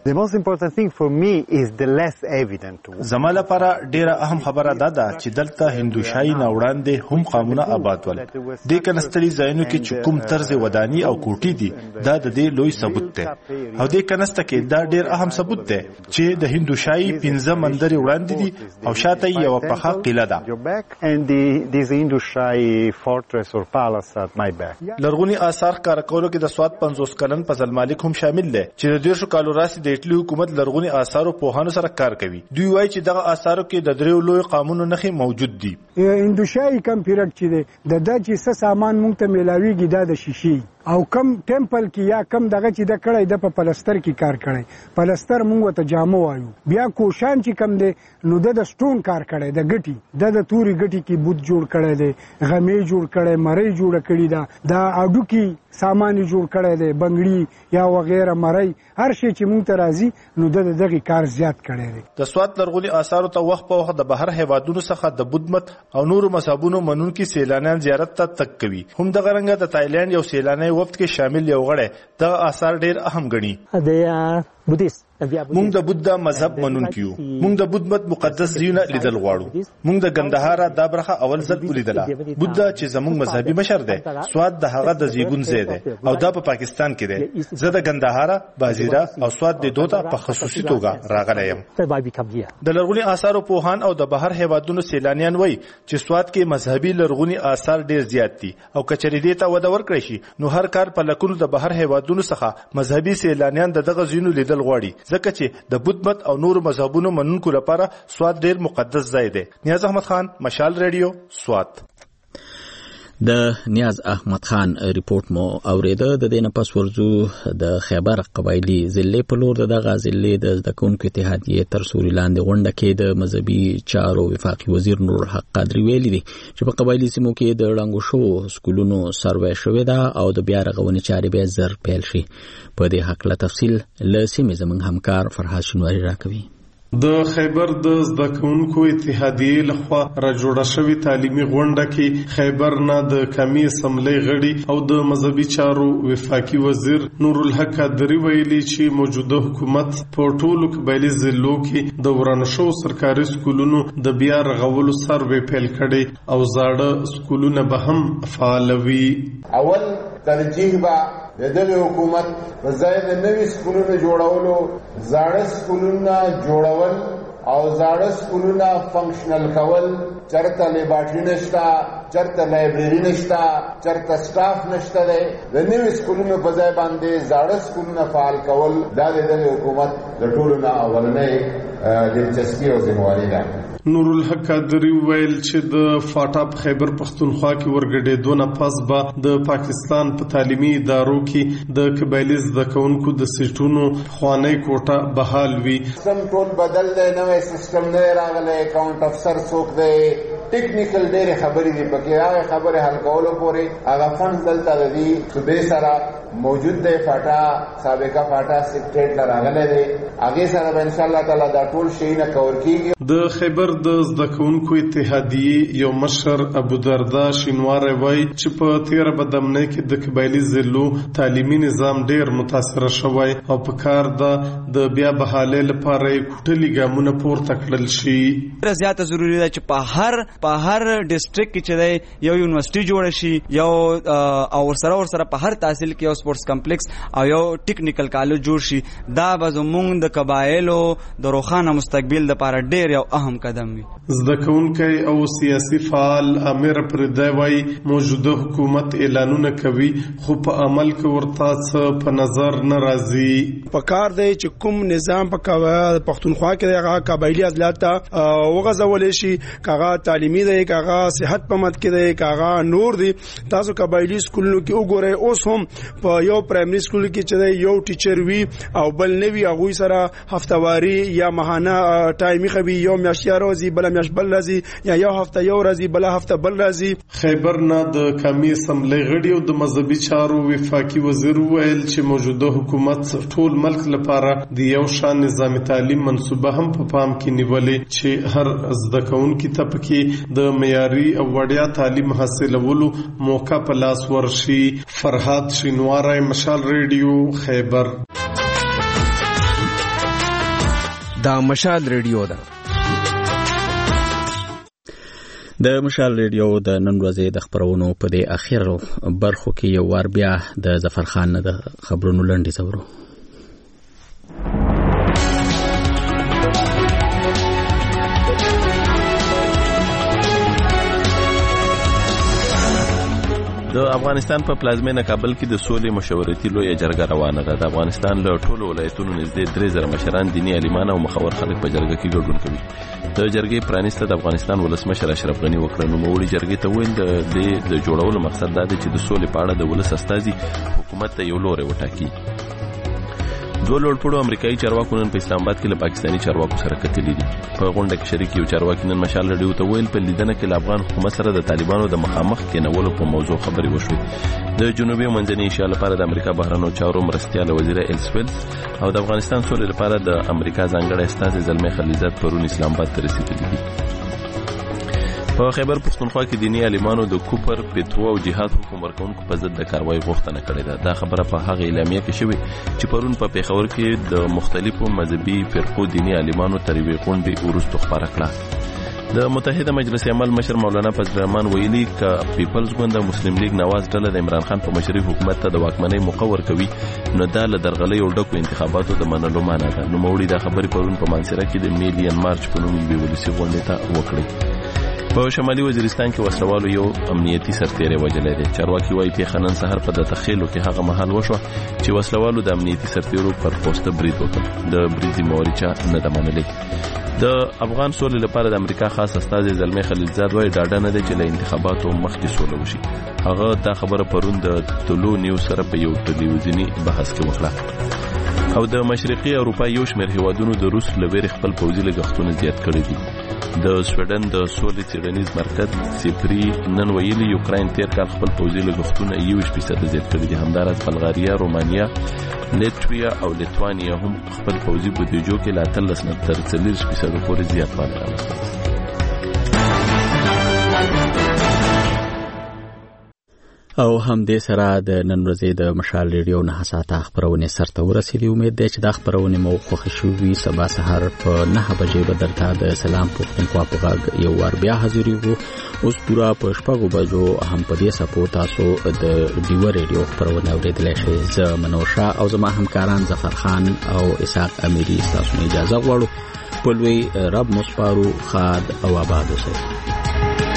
زما لپاره ډیره اهم خبره ده چې دلته هندوشاهي نه وړاندې هم قامونه آباد ول. کنستړي ځایونو کې چې کوم طرز ودانی او کوټي دي دا د دې لوی ثبوت دی. او د کنسته کې دا ډیر اهم ثبوت دی چې د هندوشاهي پنځه مندرې وړاندې دي او شاته یو پخه قلعه ده. لرغونی آثار کار کولو کې د سوات پنځوس کلن فضل مالک هم شامل دی چې د دیرشو کالو راځي د ایټلی حکومت لرغونی آثارو پوهانو سره کار کوي. دوی وایي چې دغه آثارو کې د دریو لوی قانونو نښې موجود دي. هندوشاهي کم پیرډ چې دی د د چې سامان مونږ ته ملاویږي دا د شیشې او کم ټیمپل کې یا کم دغه چې د کړی د په پلستر کې کار کړی. پلستر مونږ ته جامو وایو. بیا کوشان چې کم دی نو د سټون کار کړی د ګټي د د توري ګټي کې بوت جوړ کړی دی، غمې جوړ کړی، مړی جوړ کړی دا د اډو کې سامان جوړ کړی دی، بنگړي یا وغیرہ مړی هر شی چې مونږ ته راځي نو د دغه کار زیات کړی دی. د سوات لرغونی آثارو ته وخت په وخت د بهر هیوادونو څخه د بودمت او نورو مذهبونو منونکي سیلانیان زیارت ته تګ کوي. هم د غرنګ د تایلند یو سیلانی وفد کې شامل یو غړی د آثار ډیر اهم ګڼي. مونږ د بودا مذهب منونکي یو. مونږ د بودمت مقدس ځایونه لیدل غواړو. مونږ د ګندهارا دا برخه اول ځل ولیدله. بودا چې زموږ مذهبي مشر دی سوات د هغه د زیګون ځای دی او دا په پاکستان کې دی. زه د ګندهارا، بازیرا او سوات د دوه په خصوصي توګه راغلی یم. د لرغونی آثارو پوهان او د بهر هیوادونو سیلانیان وایي چې سوات کې مذهبي لرغونی آثار ډیر زیات دي او کچری دې ته وده ورکړي شي نو هر کار په لکونو د بهر هیوادونو څخه مذهبي سیلانیان د دغه ځایونو لیدل غواړي ځکه چې د بودمت او نورو مذهبونو منونکو لپاره سوات ډیر مقدس ځای دی. نیاز احمد خان، مشال ریډیو، سوات. د نیاز احمد خان ریپورت مو اوریده. د دې نه پس ورځو د خیبر قبایلی ضلع په لور دغه ضلع د زده کوونکو اتحادیې تر سوري لاندې غونډه کې د مذهبي چارو وفاقي وزیر نور الحق قادری ویلي دي چې په قبایلی سیمو کې د ړنګو شوو سکولونو سروې شوې ده او د بیا رغونې چارې به زر پیل شي. په دې حق له تفصیل له سیمې زموږ همکار فرهاد شینواری راکوي. د خیبر د زده کوونکو اتحادیې لخوا را جوړه شوې تعلیمي غونډه کې خیبر نه د قومي اسمبلی غړي او د مذهبي چارو وفاقي وزیر نور الحق قادری ویلي چې موجوده حکومت په ټولو قبایلي ضلعو کې د ورانه شو سرکاري سکولونو د بیا رغولو سروې پیل کړي او زاړه سکولونه به هم فعالوي. اول ترجیح به د دغه حکومت په ځای د نوي سکولونو جوړولو زاړه سکولونه جوړول او زاړه سکولونه فنکشنل کول، چرته لیبارټري نشته، چرته لایبرری نشته، چرته سټاف نشته دی، د نوي سکولونو په ځای باندې زاړه سکولونه فعال کول دا د دغه حکومت د ټولو نه اولنۍ دلچسپي او ذمہواري ده. نور الحق قادری ویل چې د فاټا په خیبر پښتونخوا کې ورګډېدو نه پس به د پاکستان په تعلیمي ادارو کې د قبایلي زده کوونکو د سیټونو خوانی کوټه بحال وي. سم ټول بدل دی، نوې سیستم نه راغلی، اکاونټ افسر څوک دی، ټیکنیکل ډېرې خبرې دي پکې، هغه خبرې حل کولو پورې هغه فنډ دلته د دې صوبې سره موجود دی. فاټا سابقه فاټا سیکټریټ ته راغلی دی، هغې سره به انشاءالله تعالی دا ټول شیونه کور کېږي. د خیبر د زده کوونکو اتحادیې یو مشر ابودردا شینواری وایي چې په تېره بدمنۍ کې د قبایلي ضلعو تعلیمي نظام ډېر متاثره شوی او په کار ده د بیا بحالۍ لپاره یې کوټلي ګامونه پورته کړل شي. ډېره زیاته ضروري ده چې په هر په هر ډسټرکټ کې چې دی یو یونیورسيټي جوړ شي، یو او ورسره ورسره په هر تحصیل کې یو سپورتس کمپلیکس او یو ټیکنیکل کالج جوړ شي. دا به زموږ د قبایلو د روښانه مستقبل لپاره ډېر یو اهم قدم وي. زده کوونکی او سیاسي فعال امیر پردی وایي موجوده حکومت اعلانونه کوي خو په عمل کې ورته څه په نظر نه راځي. په کار دی چې کوم نظام په پښتونخوا کې هغه قبایلي عدالت ته وغځول شي، هغه تعلیمي دی، هغه صحت په مد کې دی، هغه نور دی. تاسو قبایلي سکولونو کې وګورئ، اوس هم په یو پرایمري سکول کې چې یو ټیچر وي او بل نوي هغوی سره هفتواري یا ماهانه ټایمي خوي، یو میاشت یا ورځې بله میاشت بل راځي، یا یو هفته یو ورځې بله هفته بل راځي. خیبر نه د قومي اسمبلی غړي او د مذهبي چارو وفاقي وزیر ویل چې موجوده حکومت ټول ملک لپاره د یو شان نظام تعلیم منصوبه هم په پام کې نیولې چې هر زده کوونکي ته پکې د معیاري او وړیا تعلیم حاصلولو موقع په لاس ورشي. فرهاد شینواری، مشال ریډیو، خیبر. دا مشال ریډیو ده. د مشال ریډیو د نن ورځې د خبرونو په دې اخیرو برخو کې یو وار بیا د ظفر خان نه د خبرونو لنډیز اورو. د افغانستان په پلازمینه کابل کې د سولې مشورتي لویه جرګه روانه ده. د افغانستان له ټولو ولایتونو نږدې درې زره مشران، دیني عالمان او مخور خلک په جرګه کې ګډون کوي. د جرګې پرانیسته د افغانستان ولسمشر اشرف غني وکړه. نوموړي جرګې ته ویل د دې د جوړولو مقصد دا دی چې د سولې په اړه د ولس استازي حکومت ته یو لوری وټاکي. دوه لوړپوړو امریکایي چارواکو نن په اسلام آباد کې له پاکستاني چارواکو سره کتلي دي. په غونډه کې شریک یو چارواکي نن مشال ریډیو ته ویل په لیدنه کې له افغان حکومت سره د طالبانو د مخامخ کېنولو په موضوع خبرې وشوې. د جنوبي او منځنۍ ایشیا لپاره د امریکا بهرنیو چارو مرستیال وزیر ایلسویل او د افغانستان سولې لپاره د امریکا ځانګړی استازی زلمي خلیلزاد پرون اسلام آباد ته رسیدلي دي. په خیبر پښتونخوا کې دیني عالمانو د کوپر، پیترو او جهاد حکم ورکونکو په ضد د کاروایی غوښتنه کړې ده. دا خبره په هغه اعلامیه کې شوې چې پرون په پیښور کې د مختلفو مذهبي فرقو دیني عالمانو تر یوې غونډې وروسته خپاره کړه. د متحده مجلس عمل مشر مولانا فضل الرحمن ویلي ک پیپلز ګوند د مسلم لیگ نواز ډله د عمران خان په مشرۍ حکومت ته د واکمنۍ مقور کوي، نو دا له درغلۍ او ډکو انتخاباتو د منلو معنا ده. نوموړي دا خبرې پرون په مانسره کې د میلیون مارچ په نوم یوې ولسي غونډې ته وکړې. په شمالي وزیرستان کې وسلوالو یو امنیتي سرتیری وژلی دی. چارواکي وایي پیښه نن سهار په د تخیلو کې هغه مهال وشوه چې وسلوالو د امنیتي سرتیرو پر پوسته برید وکړ. د برید ذمهواري چا نه ده منلې. د افغان سولې لپاره د امریکا خاص استازی زلمي خلیلزاد وایي ډاډه نه دی چې له انتخاباتو مخکې سوله وشي. هغه دا خبره پرون د طلوع نیوز سره په یو ټلویزیوني بحث کې وکړه. او د مشرقي اروپا یو شمېر هیوادونو د روس له ویرې خپل پوځي لګښتونه زیات کړي دي. د سویډن د سولې څېړنیز مرکز سپری نن ویلي یوکراین تیر کال خپل پوځي لګښتونه یو فیصد زیات کړي دي. همداراز بلغاریا، رومانیا، لیتویا او لیتوانیا هم خپل پوځي بودیجو کې لا اتلس نه تر څلور فیصد پورې زیاتوالی راوستی. او هم دې سره د نن ورځې د مشال ریډیو نه ساعته خبرونه سرته ورسېدي. امید ده چې دا خبرونه مو خوښ شوي. سبا سهار په نه بجې به درته د سلام پښتونخوا په غږ یو ور بیا حاضرې وو. اوس پورا په شپږو بجو هم په دې سپو تاسو د ډیو ریډیو خبرونه اورېدلی شئ. زه منوشا او زما همکاران ظفر خان او اسحاق امیري تاسو اجازه غواړو. په لوی رب مو سپارو. ښاد او آباد اوسئ.